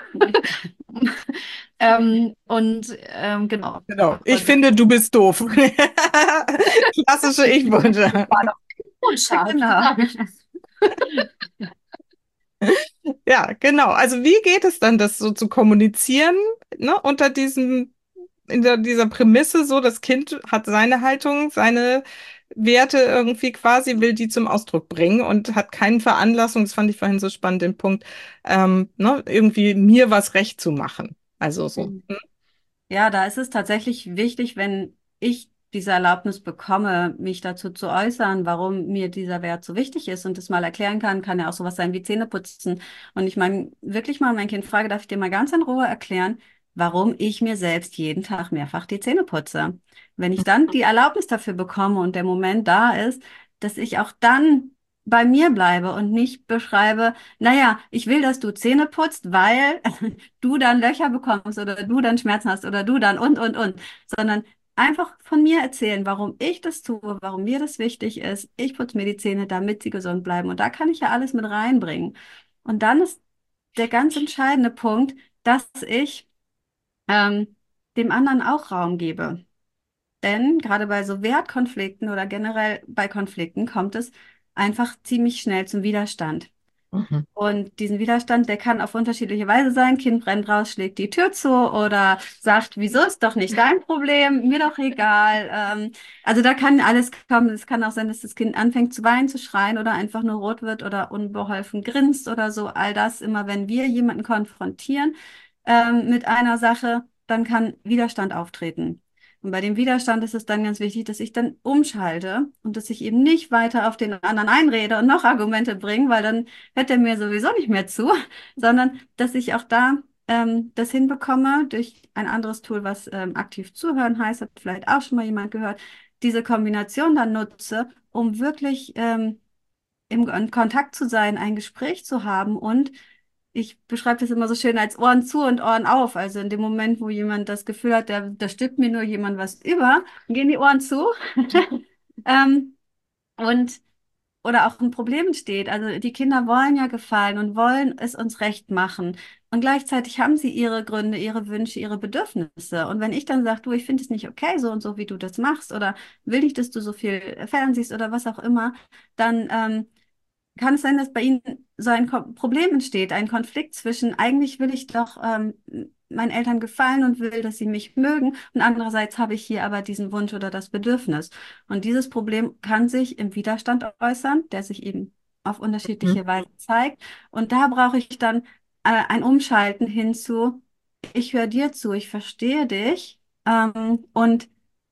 Ähm, und ähm, genau. genau. Ich Und finde, du bist doof. Klassische Ich-Botschaft. war doch Botschaft. Genau. Ja, genau. Also wie geht es dann, das so zu kommunizieren, ne, unter diesem, in der, dieser Prämisse, so, das Kind hat seine Haltung, seine Werte irgendwie quasi, will die zum Ausdruck bringen und hat keine Veranlassung, das fand ich vorhin so spannend, den Punkt, ähm, ne, irgendwie mir was recht zu machen. Also so. Mhm. Ja, da ist es tatsächlich wichtig, wenn ich diese Erlaubnis bekomme, mich dazu zu äußern, warum mir dieser Wert so wichtig ist und das mal erklären kann, kann ja auch sowas sein wie Zähneputzen. Und ich meine, wirklich mal mein Kind frage, darf ich dir mal ganz in Ruhe erklären, warum ich mir selbst jeden Tag mehrfach die Zähne putze? Wenn ich dann die Erlaubnis dafür bekomme und der Moment da ist, dass ich auch dann bei mir bleibe und nicht beschreibe, naja, ich will, dass du Zähne putzt, weil du dann Löcher bekommst oder du dann Schmerzen hast oder du dann und, und, und, sondern einfach von mir erzählen, warum ich das tue, warum mir das wichtig ist. Ich putze mir die Zähne, damit sie gesund bleiben. Und da kann ich ja alles mit reinbringen. Und dann ist der ganz entscheidende Punkt, dass ich ähm, dem anderen auch Raum gebe. Denn gerade bei so Wertkonflikten oder generell bei Konflikten kommt es einfach ziemlich schnell zum Widerstand. Mhm. Und diesen Widerstand, der kann auf unterschiedliche Weise sein. Kind rennt raus, schlägt die Tür zu oder sagt, wieso ist doch nicht dein Problem, mir doch egal. Ähm, also da kann alles kommen. Es kann auch sein, dass das Kind anfängt zu weinen, zu schreien oder einfach nur rot wird oder unbeholfen grinst oder so. All das immer, wenn wir jemanden konfrontieren ähm, mit einer Sache, dann kann Widerstand auftreten. Und bei dem Widerstand ist es dann ganz wichtig, dass ich dann umschalte und dass ich eben nicht weiter auf den anderen einrede und noch Argumente bringe, weil dann hört er mir sowieso nicht mehr zu, sondern dass ich auch da ähm, das hinbekomme durch ein anderes Tool, was ähm, aktiv zuhören heißt, hat vielleicht auch schon mal jemand gehört, diese Kombination dann nutze, um wirklich ähm, im in Kontakt zu sein, ein Gespräch zu haben und ich beschreibe das immer so schön als Ohren zu und Ohren auf. Also in dem Moment, wo jemand das Gefühl hat, da, da stülpt mir nur jemand was über, gehen die Ohren zu. ähm, und oder auch ein Problem entsteht. Also die Kinder wollen ja gefallen und wollen es uns recht machen. Und gleichzeitig haben sie ihre Gründe, ihre Wünsche, ihre Bedürfnisse. Und wenn ich dann sage, du, ich finde es nicht okay, so und so, wie du das machst, oder will nicht, dass du so viel fernsiehst oder was auch immer, dann ähm, kann es sein, dass bei Ihnen so ein Ko Problem entsteht, ein Konflikt zwischen, eigentlich will ich doch ähm, meinen Eltern gefallen und will, dass sie mich mögen, und andererseits habe ich hier aber diesen Wunsch oder das Bedürfnis. Und dieses Problem kann sich im Widerstand äußern, der sich eben auf Mhm. unterschiedliche Weise zeigt. Und da brauche ich dann äh, ein Umschalten hinzu, ich höre dir zu, ich verstehe dich ähm, und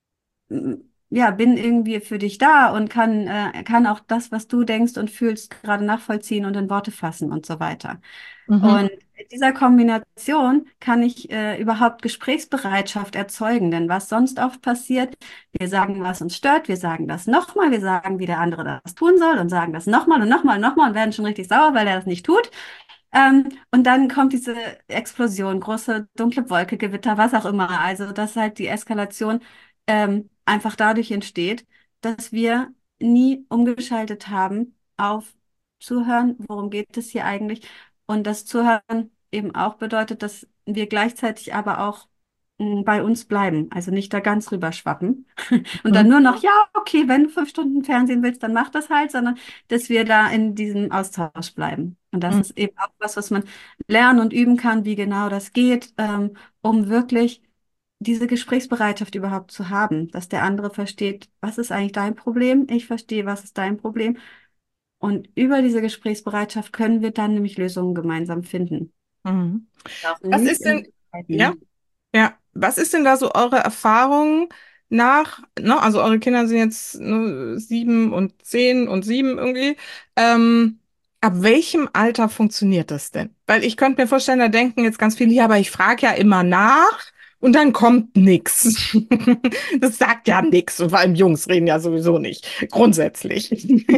ja, bin irgendwie für dich da und kann, äh, kann auch das, was du denkst und fühlst, gerade nachvollziehen und in Worte fassen und so weiter. Mhm. Und in dieser Kombination kann ich äh, überhaupt Gesprächsbereitschaft erzeugen, denn was sonst oft passiert, wir sagen, was uns stört, wir sagen das nochmal, wir sagen, wie der andere das tun soll und sagen das nochmal und nochmal und nochmal und werden schon richtig sauer, weil er das nicht tut. Ähm, und dann kommt diese Explosion, große dunkle Wolke, Gewitter, was auch immer. Also, dass halt die Eskalation ähm, einfach dadurch entsteht, dass wir nie umgeschaltet haben auf Zuhören, worum geht es hier eigentlich? Und das Zuhören eben auch bedeutet, dass wir gleichzeitig aber auch mh, bei uns bleiben, also nicht da ganz rüber schwappen und dann Mhm. nur noch, ja, okay, wenn du fünf Stunden Fernsehen willst, dann mach das halt, sondern dass wir da in diesem Austausch bleiben. Und das Mhm. ist eben auch was, was man lernen und üben kann, wie genau das geht, ähm, um wirklich diese Gesprächsbereitschaft überhaupt zu haben, dass der andere versteht, was ist eigentlich dein Problem? Ich verstehe, was ist dein Problem? Und über diese Gesprächsbereitschaft können wir dann nämlich Lösungen gemeinsam finden. Mhm. Auch Was nicht ist denn, im ja? Streiten. Ja, was ist denn da so eure Erfahrung nach, ne, also eure Kinder sind jetzt ne, sieben und zehn und sieben irgendwie. Ähm, ab welchem Alter funktioniert das denn? Weil ich könnte mir vorstellen, da denken jetzt ganz viele, ja, aber ich frage ja immer nach und dann kommt nix. Das sagt ja nix und vor allem Jungs reden ja sowieso nicht, grundsätzlich.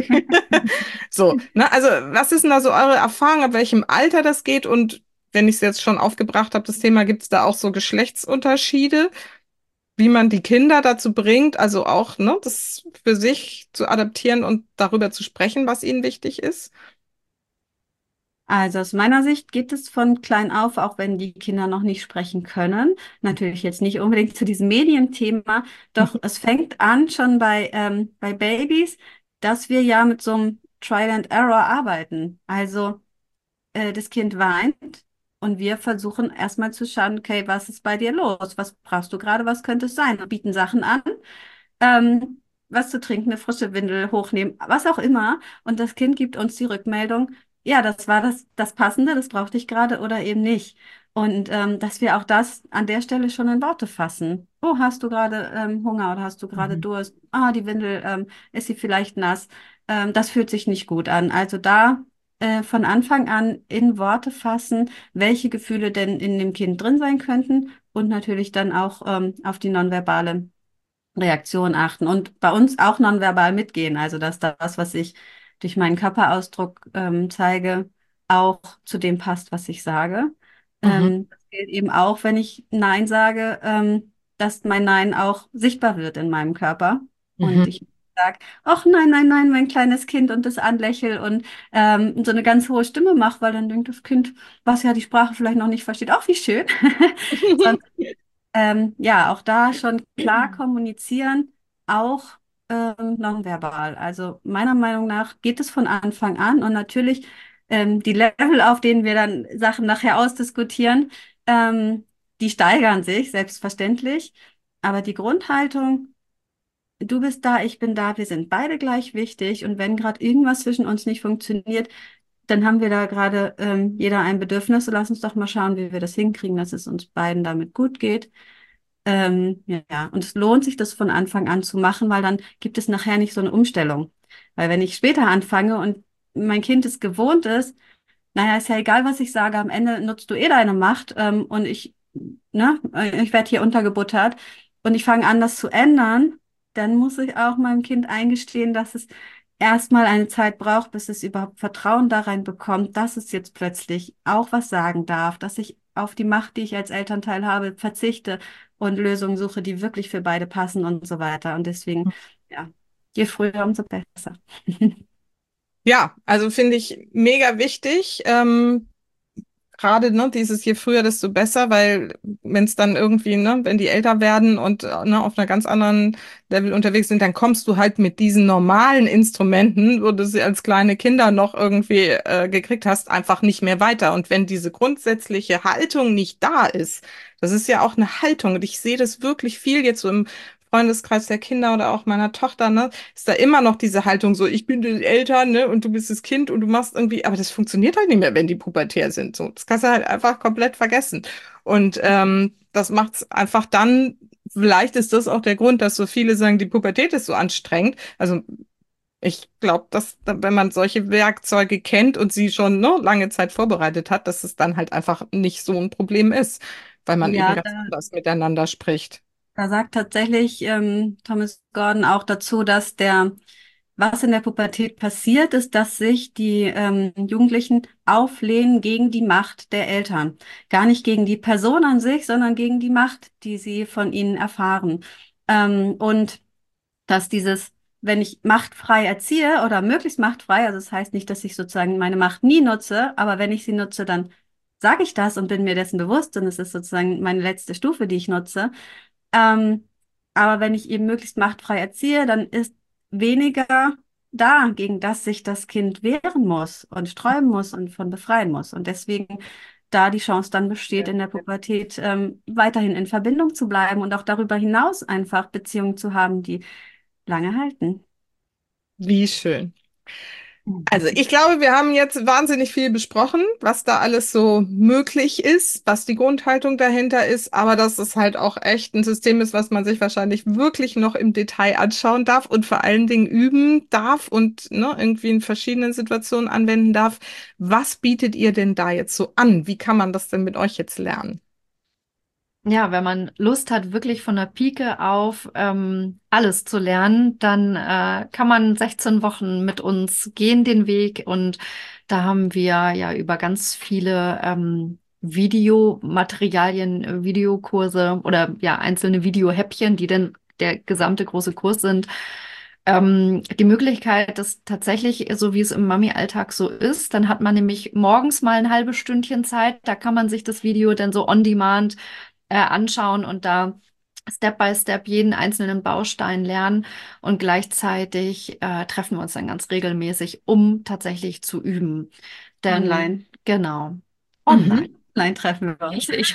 So, ne, also was ist denn da so eure Erfahrung, ab welchem Alter das geht und wenn ich es jetzt schon aufgebracht habe, das Thema, gibt es da auch so Geschlechtsunterschiede, wie man die Kinder dazu bringt, also auch, ne, das für sich zu adaptieren und darüber zu sprechen, was ihnen wichtig ist? Also aus meiner Sicht geht es von klein auf, auch wenn die Kinder noch nicht sprechen können. Natürlich jetzt nicht unbedingt zu diesem Medienthema, doch es fängt an schon bei, ähm, bei Babys, dass wir ja mit so einem Trial and Error arbeiten. Also äh, das Kind weint und wir versuchen erstmal zu schauen, okay, was ist bei dir los? Was brauchst du gerade? Was könnte es sein? Wir bieten Sachen an, ähm, was zu trinken, eine frische Windel hochnehmen, was auch immer. Und das Kind gibt uns die Rückmeldung, ja, das war das, das Passende, das brauchte ich gerade oder eben nicht. Und ähm, dass wir auch das an der Stelle schon in Worte fassen. Oh, hast du gerade ähm, Hunger oder hast du gerade Mhm. Durst? Ah, die Windel, ähm, ist sie vielleicht nass? Ähm, das fühlt sich nicht gut an. Also da äh, von Anfang an in Worte fassen, welche Gefühle denn in dem Kind drin sein könnten und natürlich dann auch ähm, auf die nonverbale Reaktion achten und bei uns auch nonverbal mitgehen. Also dass das, was ich durch meinen Körperausdruck ähm, zeige, auch zu dem passt, was ich sage. Mhm. Ähm, das gilt eben auch, wenn ich Nein sage, ähm, dass mein Nein auch sichtbar wird in meinem Körper. Und Mhm. ich sage, ach nein, nein, nein, mein kleines Kind und das anlächel und ähm, so eine ganz hohe Stimme mache, weil dann denkt das Kind, was ja die Sprache vielleicht noch nicht versteht, ach wie schön. Ähm, ja, auch da schon klar kommunizieren, auch ähm, nonverbal. Also meiner Meinung nach geht es von Anfang an und natürlich ähm, die Level, auf denen wir dann Sachen nachher ausdiskutieren, ähm, die steigern sich, selbstverständlich. Aber die Grundhaltung, du bist da, ich bin da, wir sind beide gleich wichtig und wenn gerade irgendwas zwischen uns nicht funktioniert, dann haben wir da gerade ähm, jeder ein Bedürfnis. So lass uns doch mal schauen, wie wir das hinkriegen, dass es uns beiden damit gut geht. Ähm, ja, und es lohnt sich, das von Anfang an zu machen, weil dann gibt es nachher nicht so eine Umstellung. Weil wenn ich später anfange und mein Kind es gewohnt ist, naja, ist ja egal, was ich sage, am Ende nutzt du eh deine Macht, ähm, und ich, ne, äh, ich werde hier untergebuttert und ich fange an, das zu ändern, dann muss ich auch meinem Kind eingestehen, dass es erstmal eine Zeit braucht, bis es überhaupt Vertrauen da rein bekommt, dass es jetzt plötzlich auch was sagen darf, dass ich auf die Macht, die ich als Elternteil habe, verzichte und Lösungen suche, die wirklich für beide passen und so weiter. Und deswegen, ja, je früher, umso besser. Ja, also finde ich mega wichtig. Ähm, Gerade, ne, dieses je früher, desto besser, weil wenn es dann irgendwie, ne, wenn die älter werden und äh, ne, auf einer ganz anderen Level unterwegs sind, dann kommst du halt mit diesen normalen Instrumenten, wo du sie als kleine Kinder noch irgendwie äh, gekriegt hast, einfach nicht mehr weiter. Und wenn diese grundsätzliche Haltung nicht da ist, das ist ja auch eine Haltung. Und ich sehe das wirklich viel jetzt so im Freundeskreis der Kinder oder auch meiner Tochter, ne, ist da immer noch diese Haltung so, ich bin die Eltern, ne, und du bist das Kind und du machst irgendwie, aber das funktioniert halt nicht mehr, wenn die pubertär sind. So, das kannst du halt einfach komplett vergessen. Und ähm, das macht's einfach dann, vielleicht ist das auch der Grund, dass so viele sagen, die Pubertät ist so anstrengend. Also ich glaube, dass da- wenn man solche Werkzeuge kennt und sie schon ne, lange Zeit vorbereitet hat, dass es dann halt einfach nicht so ein Problem ist, weil man eben Ja, ganz da, anders miteinander spricht. da sagt tatsächlich ähm, Thomas Gordon auch dazu, dass der, was in der Pubertät passiert, ist, dass sich die ähm, Jugendlichen auflehnen gegen die Macht der Eltern. Gar nicht gegen die Person an sich, sondern gegen die Macht, die sie von ihnen erfahren. Ähm, und dass dieses, wenn ich machtfrei erziehe oder möglichst machtfrei, also das heißt nicht, dass ich sozusagen meine Macht nie nutze, aber wenn ich sie nutze, dann sage ich das und bin mir dessen bewusst und es ist sozusagen meine letzte Stufe, die ich nutze. Ähm, aber wenn ich eben möglichst machtfrei erziehe, dann ist weniger da, gegen das sich das Kind wehren muss und sträuben muss und von befreien muss. Und deswegen da die Chance dann besteht, in der Pubertät ähm, weiterhin in Verbindung zu bleiben und auch darüber hinaus einfach Beziehungen zu haben, die lange halten. Wie schön. Also ich glaube, wir haben jetzt wahnsinnig viel besprochen, was da alles so möglich ist, was die Grundhaltung dahinter ist, aber dass es halt auch echt ein System ist, was man sich wahrscheinlich wirklich noch im Detail anschauen darf und vor allen Dingen üben darf und ne, irgendwie in verschiedenen Situationen anwenden darf. Was bietet ihr denn da jetzt so an? Wie kann man das denn mit euch jetzt lernen? Ja, wenn man Lust hat, wirklich von der Pike auf ähm, alles zu lernen, dann äh, kann man sechzehn Wochen mit uns gehen den Weg. Und da haben wir ja über ganz viele ähm, Videomaterialien, äh, Videokurse oder ja einzelne Videohäppchen, die dann der gesamte große Kurs sind. Ähm, die Möglichkeit, dass tatsächlich, so wie es im Mami-Alltag so ist, dann hat man nämlich morgens mal ein halbes Stündchen Zeit, da kann man sich das Video dann so on demand äh, anschauen und da Step by Step jeden einzelnen Baustein lernen und gleichzeitig äh, treffen wir uns dann ganz regelmäßig, um tatsächlich zu üben. Denn Online. genau, online. Mhm. Online treffen wir uns. Richtig.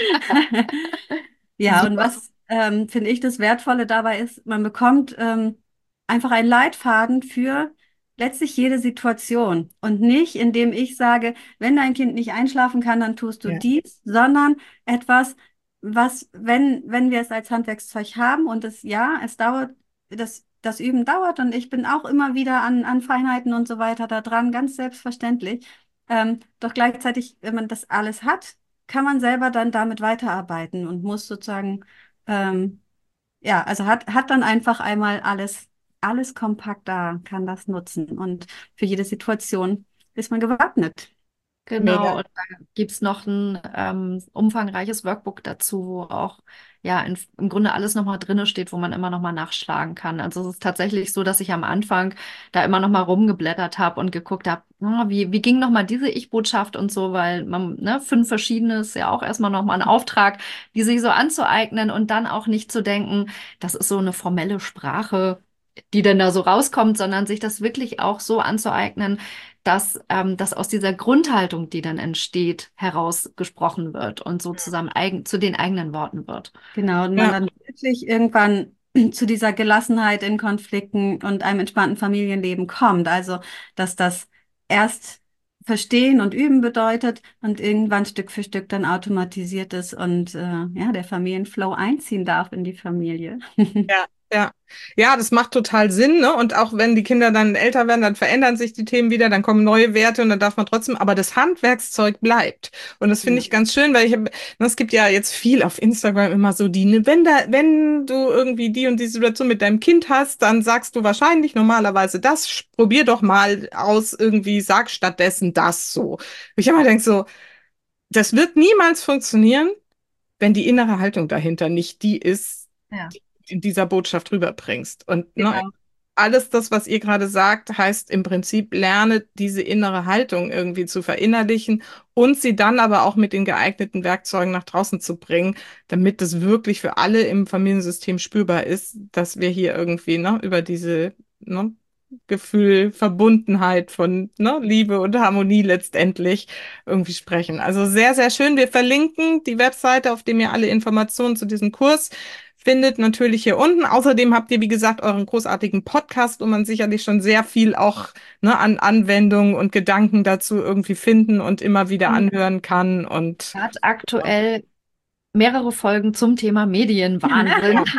Ja, und Super. was ähm, finde ich das Wertvolle dabei ist, man bekommt ähm, einfach einen Leitfaden für letztlich jede Situation und nicht, indem ich sage, wenn dein Kind nicht einschlafen kann, dann tust du Ja. dies, sondern etwas, was, wenn, wenn wir es als Handwerkszeug haben und es, ja, es dauert, das, das Üben dauert und ich bin auch immer wieder an, an Feinheiten und so weiter da dran, ganz selbstverständlich. Ähm, doch gleichzeitig, wenn man das alles hat, kann man selber dann damit weiterarbeiten und muss sozusagen, ähm, ja, also hat, hat dann einfach einmal alles, alles kompakt da, kann das nutzen und für jede Situation ist man gewappnet. Genau, Mega. und da gibt's noch ein ähm, umfangreiches Workbook dazu, wo auch ja in, im Grunde alles nochmal drinne steht, wo man immer nochmal nachschlagen kann. Also es ist tatsächlich so, dass ich am Anfang da immer nochmal rumgeblättert habe und geguckt habe, wie, wie ging nochmal diese Ich-Botschaft und so, weil man, ne, fünf verschiedene ist ja auch erstmal nochmal ein Auftrag, die sich so anzueignen und dann auch nicht zu denken, das ist so eine formelle Sprache, die denn da so rauskommt, sondern sich das wirklich auch so anzueignen, dass ähm, das aus dieser Grundhaltung, die dann entsteht, herausgesprochen wird und so zusammen eigen, zu den eigenen Worten wird. Genau, und man Ja. dann wirklich irgendwann zu dieser Gelassenheit in Konflikten und einem entspannten Familienleben kommt. Also, dass das erst verstehen und üben bedeutet und irgendwann Stück für Stück dann automatisiert ist und äh, ja, der Familienflow einziehen darf in die Familie. Ja, ja. Ja, das macht total Sinn, ne? Und auch wenn die Kinder dann älter werden, dann verändern sich die Themen wieder, dann kommen neue Werte und dann darf man trotzdem, aber das Handwerkszeug bleibt. Und das finde Ja. ich ganz schön, weil ich habe, ne, es gibt ja jetzt viel auf Instagram immer so die, ne, wenn da, wenn du irgendwie die und die Situation mit deinem Kind hast, dann sagst du wahrscheinlich normalerweise das, sch- probier doch mal aus, irgendwie, sag stattdessen das so. Ich immer denke so, das wird niemals funktionieren, wenn die innere Haltung dahinter nicht die ist, Ja, die du in dieser Botschaft rüberbringst. Und ne, Genau. alles das, was ihr gerade sagt, heißt im Prinzip, lerne diese innere Haltung irgendwie zu verinnerlichen und sie dann aber auch mit den geeigneten Werkzeugen nach draußen zu bringen, damit das wirklich für alle im Familiensystem spürbar ist, dass wir hier irgendwie ne, über diese ne, Gefühl, Verbundenheit von ne, Liebe und Harmonie letztendlich irgendwie sprechen. Also sehr, sehr schön. Wir verlinken die Webseite, auf dem ihr alle Informationen zu diesem Kurs findet, natürlich hier unten. Außerdem habt ihr, wie gesagt, euren großartigen Podcast, wo man sicherlich schon sehr viel auch ne, an Anwendungen und Gedanken dazu irgendwie finden und immer wieder anhören kann. Und hat aktuell mehrere Folgen zum Thema Medienwahnsinn, ja,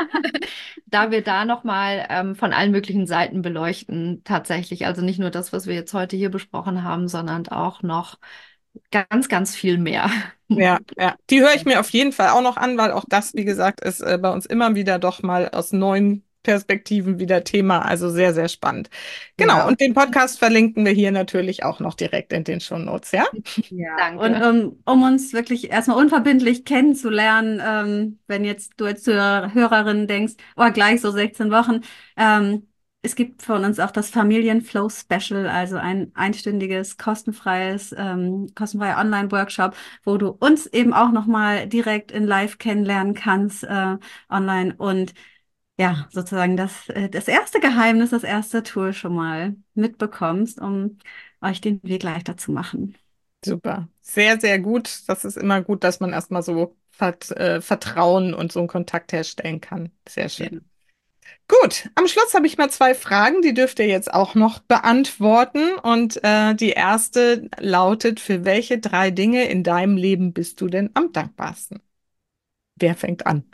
da wir da nochmal ähm, von allen möglichen Seiten beleuchten, tatsächlich. Also nicht nur das, was wir jetzt heute hier besprochen haben, sondern auch noch ganz, ganz viel mehr. ja, ja. Die höre ich mir auf jeden Fall auch noch an, weil auch das, wie gesagt, ist äh, bei uns immer wieder doch mal aus neuen Perspektiven wieder Thema. Also sehr, sehr spannend. Genau. Ja, Und den Podcast verlinken wir hier natürlich auch noch direkt in den Shownotes, ja? ja, und Danke. um, um uns wirklich erstmal unverbindlich kennenzulernen, ähm, wenn jetzt du als Hör Hörerin denkst, oh, gleich so sechzehn Wochen, ähm, es gibt von uns auch das Familienflow Special, also ein einstündiges, kostenfreies, ähm, kostenfreier Online-Workshop, wo du uns eben auch nochmal direkt in Live kennenlernen kannst, äh, online und ja, sozusagen das, äh, das erste Geheimnis, das erste Tool schon mal mitbekommst, um euch den Weg leichter zu machen. Super. Sehr, sehr gut. Das ist immer gut, dass man erstmal so Vert äh, Vertrauen und so einen Kontakt herstellen kann. Sehr Ja. schön. Gut, am Schluss habe ich mal zwei Fragen, die dürft ihr jetzt auch noch beantworten. Und äh, die erste lautet, für welche drei Dinge in deinem Leben bist du denn am dankbarsten? Wer fängt an?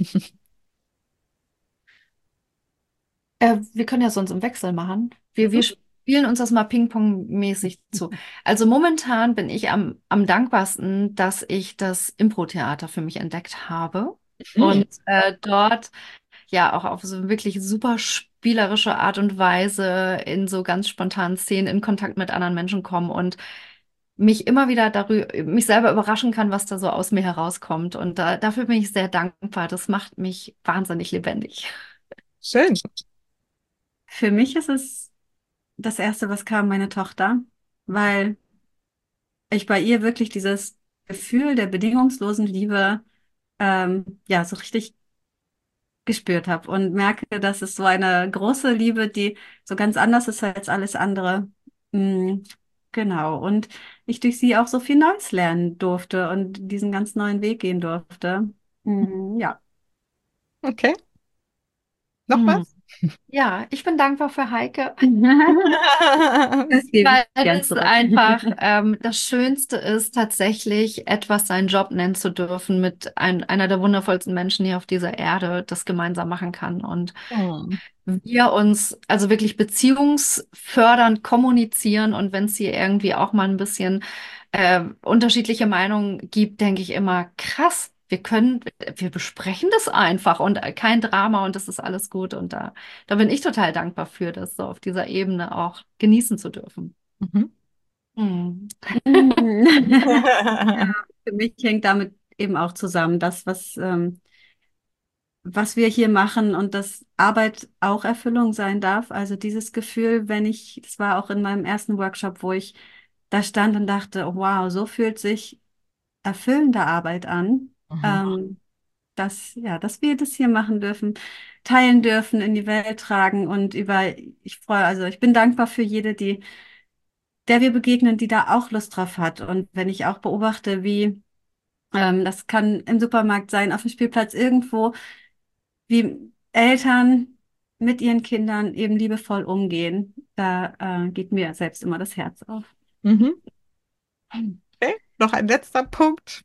Äh, wir können ja sonst im Wechsel machen. Wir, wir spielen uns das mal Ping-Pong-mäßig zu. Also momentan bin ich am, am dankbarsten, dass ich das Impro-Theater für mich entdeckt habe und äh, dort ja auch auf so wirklich super spielerische Art und Weise in so ganz spontanen Szenen in Kontakt mit anderen Menschen kommen und mich immer wieder darüber, mich selber überraschen kann, was da so aus mir herauskommt. Und da, dafür bin ich sehr dankbar. Das macht mich wahnsinnig lebendig. Schön. Für mich ist es das Erste, was kam, meine Tochter, weil ich bei ihr wirklich dieses Gefühl der bedingungslosen Liebe ähm, ja so richtig gespürt habe und merke, dass es so eine große Liebe, die so ganz anders ist als alles andere. Mm, genau. Und ich durch sie auch so viel Neues lernen durfte und diesen ganz neuen Weg gehen durfte. Mm, ja. Okay. Noch Hm. was? Ja, ich bin dankbar für Heike. Das gebe Weil ich gern es zurück. einfach ähm, das Schönste ist, tatsächlich etwas seinen Job nennen zu dürfen mit ein, einer der wundervollsten Menschen hier auf dieser Erde, das gemeinsam machen kann. Und Hm. wir uns also wirklich beziehungsfördernd kommunizieren. Und wenn es hier irgendwie auch mal ein bisschen äh, unterschiedliche Meinungen gibt, denke ich immer, krass. Wir können, wir besprechen das einfach und kein Drama und das ist alles gut. Und da, da bin ich total dankbar für, das so auf dieser Ebene auch genießen zu dürfen. Mhm. Hm. Ja, für mich hängt damit eben auch zusammen, das, was, ähm, was wir hier machen und dass Arbeit auch Erfüllung sein darf. Also dieses Gefühl, wenn ich, das war auch in meinem ersten Workshop, wo ich da stand und dachte, oh, wow, so fühlt sich erfüllende Arbeit an. Mhm. Ähm, dass, ja, dass wir das hier machen dürfen, teilen dürfen, in die Welt tragen und über, ich freue, also ich bin dankbar für jede, die, der wir begegnen, die da auch Lust drauf hat. Und wenn ich auch beobachte, wie, ähm, das kann im Supermarkt sein, auf dem Spielplatz irgendwo, wie Eltern mit ihren Kindern eben liebevoll umgehen, da äh, geht mir selbst immer das Herz auf. Mhm. Okay. Noch ein letzter Punkt.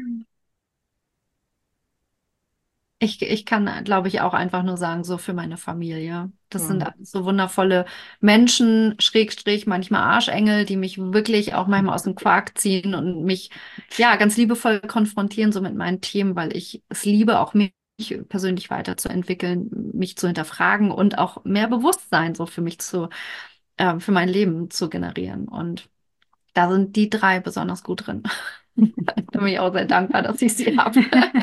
Ich, ich kann, glaube ich, auch einfach nur sagen, so für meine Familie. Das sind Mhm. alles so wundervolle Menschen, Schrägstrich, manchmal Arschengel, die mich wirklich auch manchmal aus dem Quark ziehen und mich, ja, ganz liebevoll konfrontieren, so mit meinen Themen, weil ich es liebe, auch mich persönlich weiterzuentwickeln, mich zu hinterfragen und auch mehr Bewusstsein so für mich zu, äh, für mein Leben zu generieren. Und da sind die drei besonders gut drin. Da bin ich auch sehr dankbar, dass ich sie habe.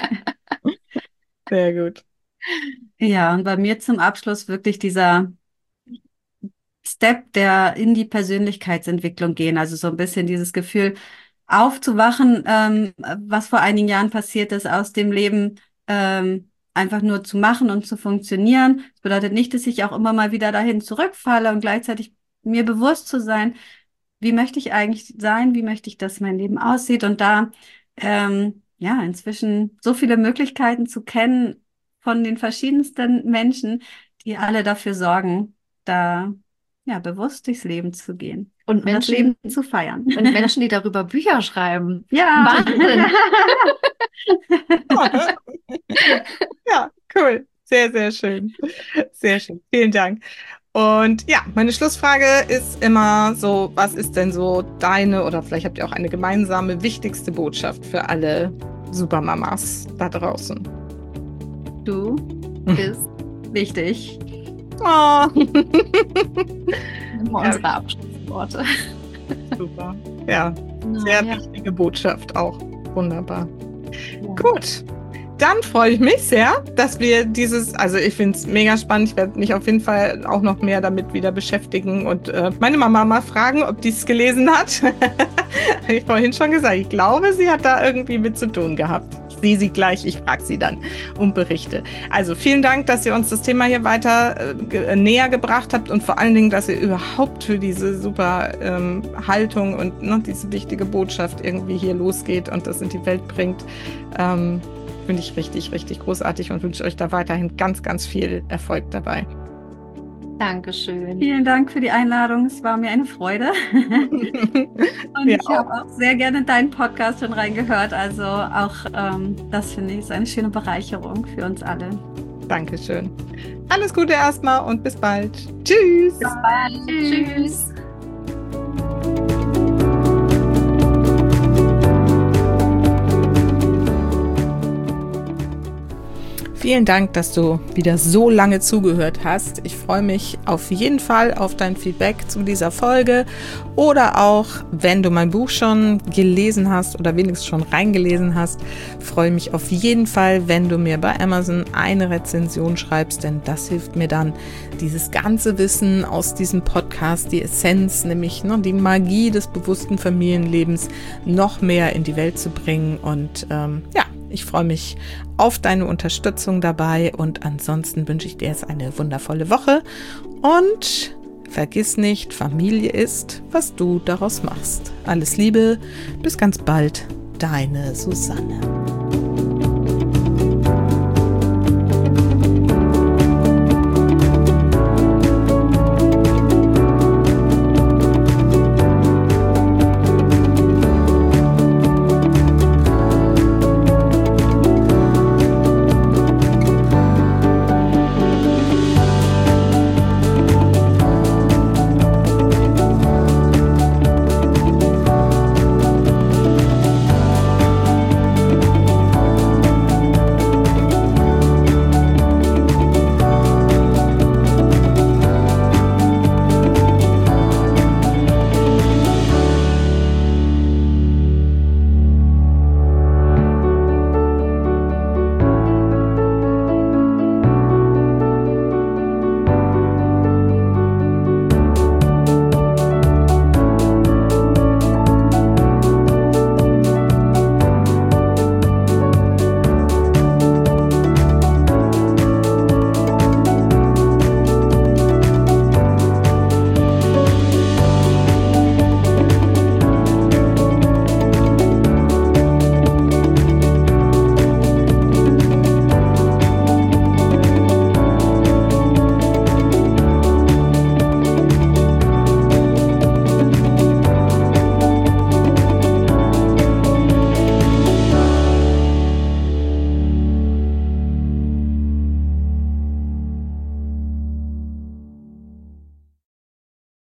Sehr gut. Ja, und bei mir zum Abschluss wirklich dieser Step, der in die Persönlichkeitsentwicklung gehen, also so ein bisschen dieses Gefühl aufzuwachen, ähm, was vor einigen Jahren passiert ist, aus dem Leben ähm, einfach nur zu machen und zu funktionieren. Das bedeutet nicht, dass ich auch immer mal wieder dahin zurückfalle und gleichzeitig mir bewusst zu sein, wie möchte ich eigentlich sein, wie möchte ich, dass mein Leben aussieht und da ähm, ja inzwischen so viele Möglichkeiten zu kennen von den verschiedensten Menschen, die alle dafür sorgen, da ja bewusst durchs Leben zu gehen Und und das Menschen, Leben zu feiern. und Menschen, die darüber Bücher schreiben. Ja. Wahnsinn. Ja, cool. Sehr, sehr schön. Sehr schön. Vielen Dank. Und ja, meine Schlussfrage ist immer so, was ist denn so deine oder vielleicht habt ihr auch eine gemeinsame wichtigste Botschaft für alle Supermamas da draußen? Du bist wichtig. Oh. Immer unsere Abschlussworte. Super. Ja, sehr Ja. wichtige Botschaft auch. Wunderbar. Ja. Gut. Dann freue ich mich sehr, dass wir dieses, also ich finde es mega spannend. Ich werde mich auf jeden Fall auch noch mehr damit wieder beschäftigen und äh, meine Mama mal fragen, ob die es gelesen hat. Habe ich vorhin schon gesagt. Ich glaube, sie hat da irgendwie mit zu tun gehabt. sehe sie gleich, ich frage sie dann und berichte. Also vielen Dank, dass ihr uns das Thema hier weiter äh, näher gebracht habt und vor allen Dingen, dass ihr überhaupt für diese super ähm, Haltung und ne, diese wichtige Botschaft irgendwie hier losgeht und das in die Welt bringt. Ähm, finde ich richtig, richtig großartig und wünsche euch da weiterhin ganz, ganz viel Erfolg dabei. Dankeschön. Vielen Dank für die Einladung. Es war mir eine Freude. Und ja, ich habe auch sehr gerne in deinen Podcast schon reingehört. Also auch ähm, das finde ich ist eine schöne Bereicherung für uns alle. Dankeschön. Alles Gute erstmal und bis bald. Tschüss. Bis bald. Tschüss. Vielen Dank, dass du wieder so lange zugehört hast. Ich freue mich auf jeden Fall auf dein Feedback zu dieser Folge oder auch, wenn du mein Buch schon gelesen hast oder wenigstens schon reingelesen hast, freue mich auf jeden Fall, wenn du mir bei Amazon eine Rezension schreibst, denn das hilft mir dann, dieses ganze Wissen aus diesem Podcast, die Essenz, nämlich ne, die Magie des bewussten Familienlebens noch mehr in die Welt zu bringen und ähm, ja, ich freue mich auf deine Unterstützung dabei und ansonsten wünsche ich dir jetzt eine wundervolle Woche und vergiss nicht, Familie ist, was du daraus machst. Alles Liebe, bis ganz bald, deine Susanne.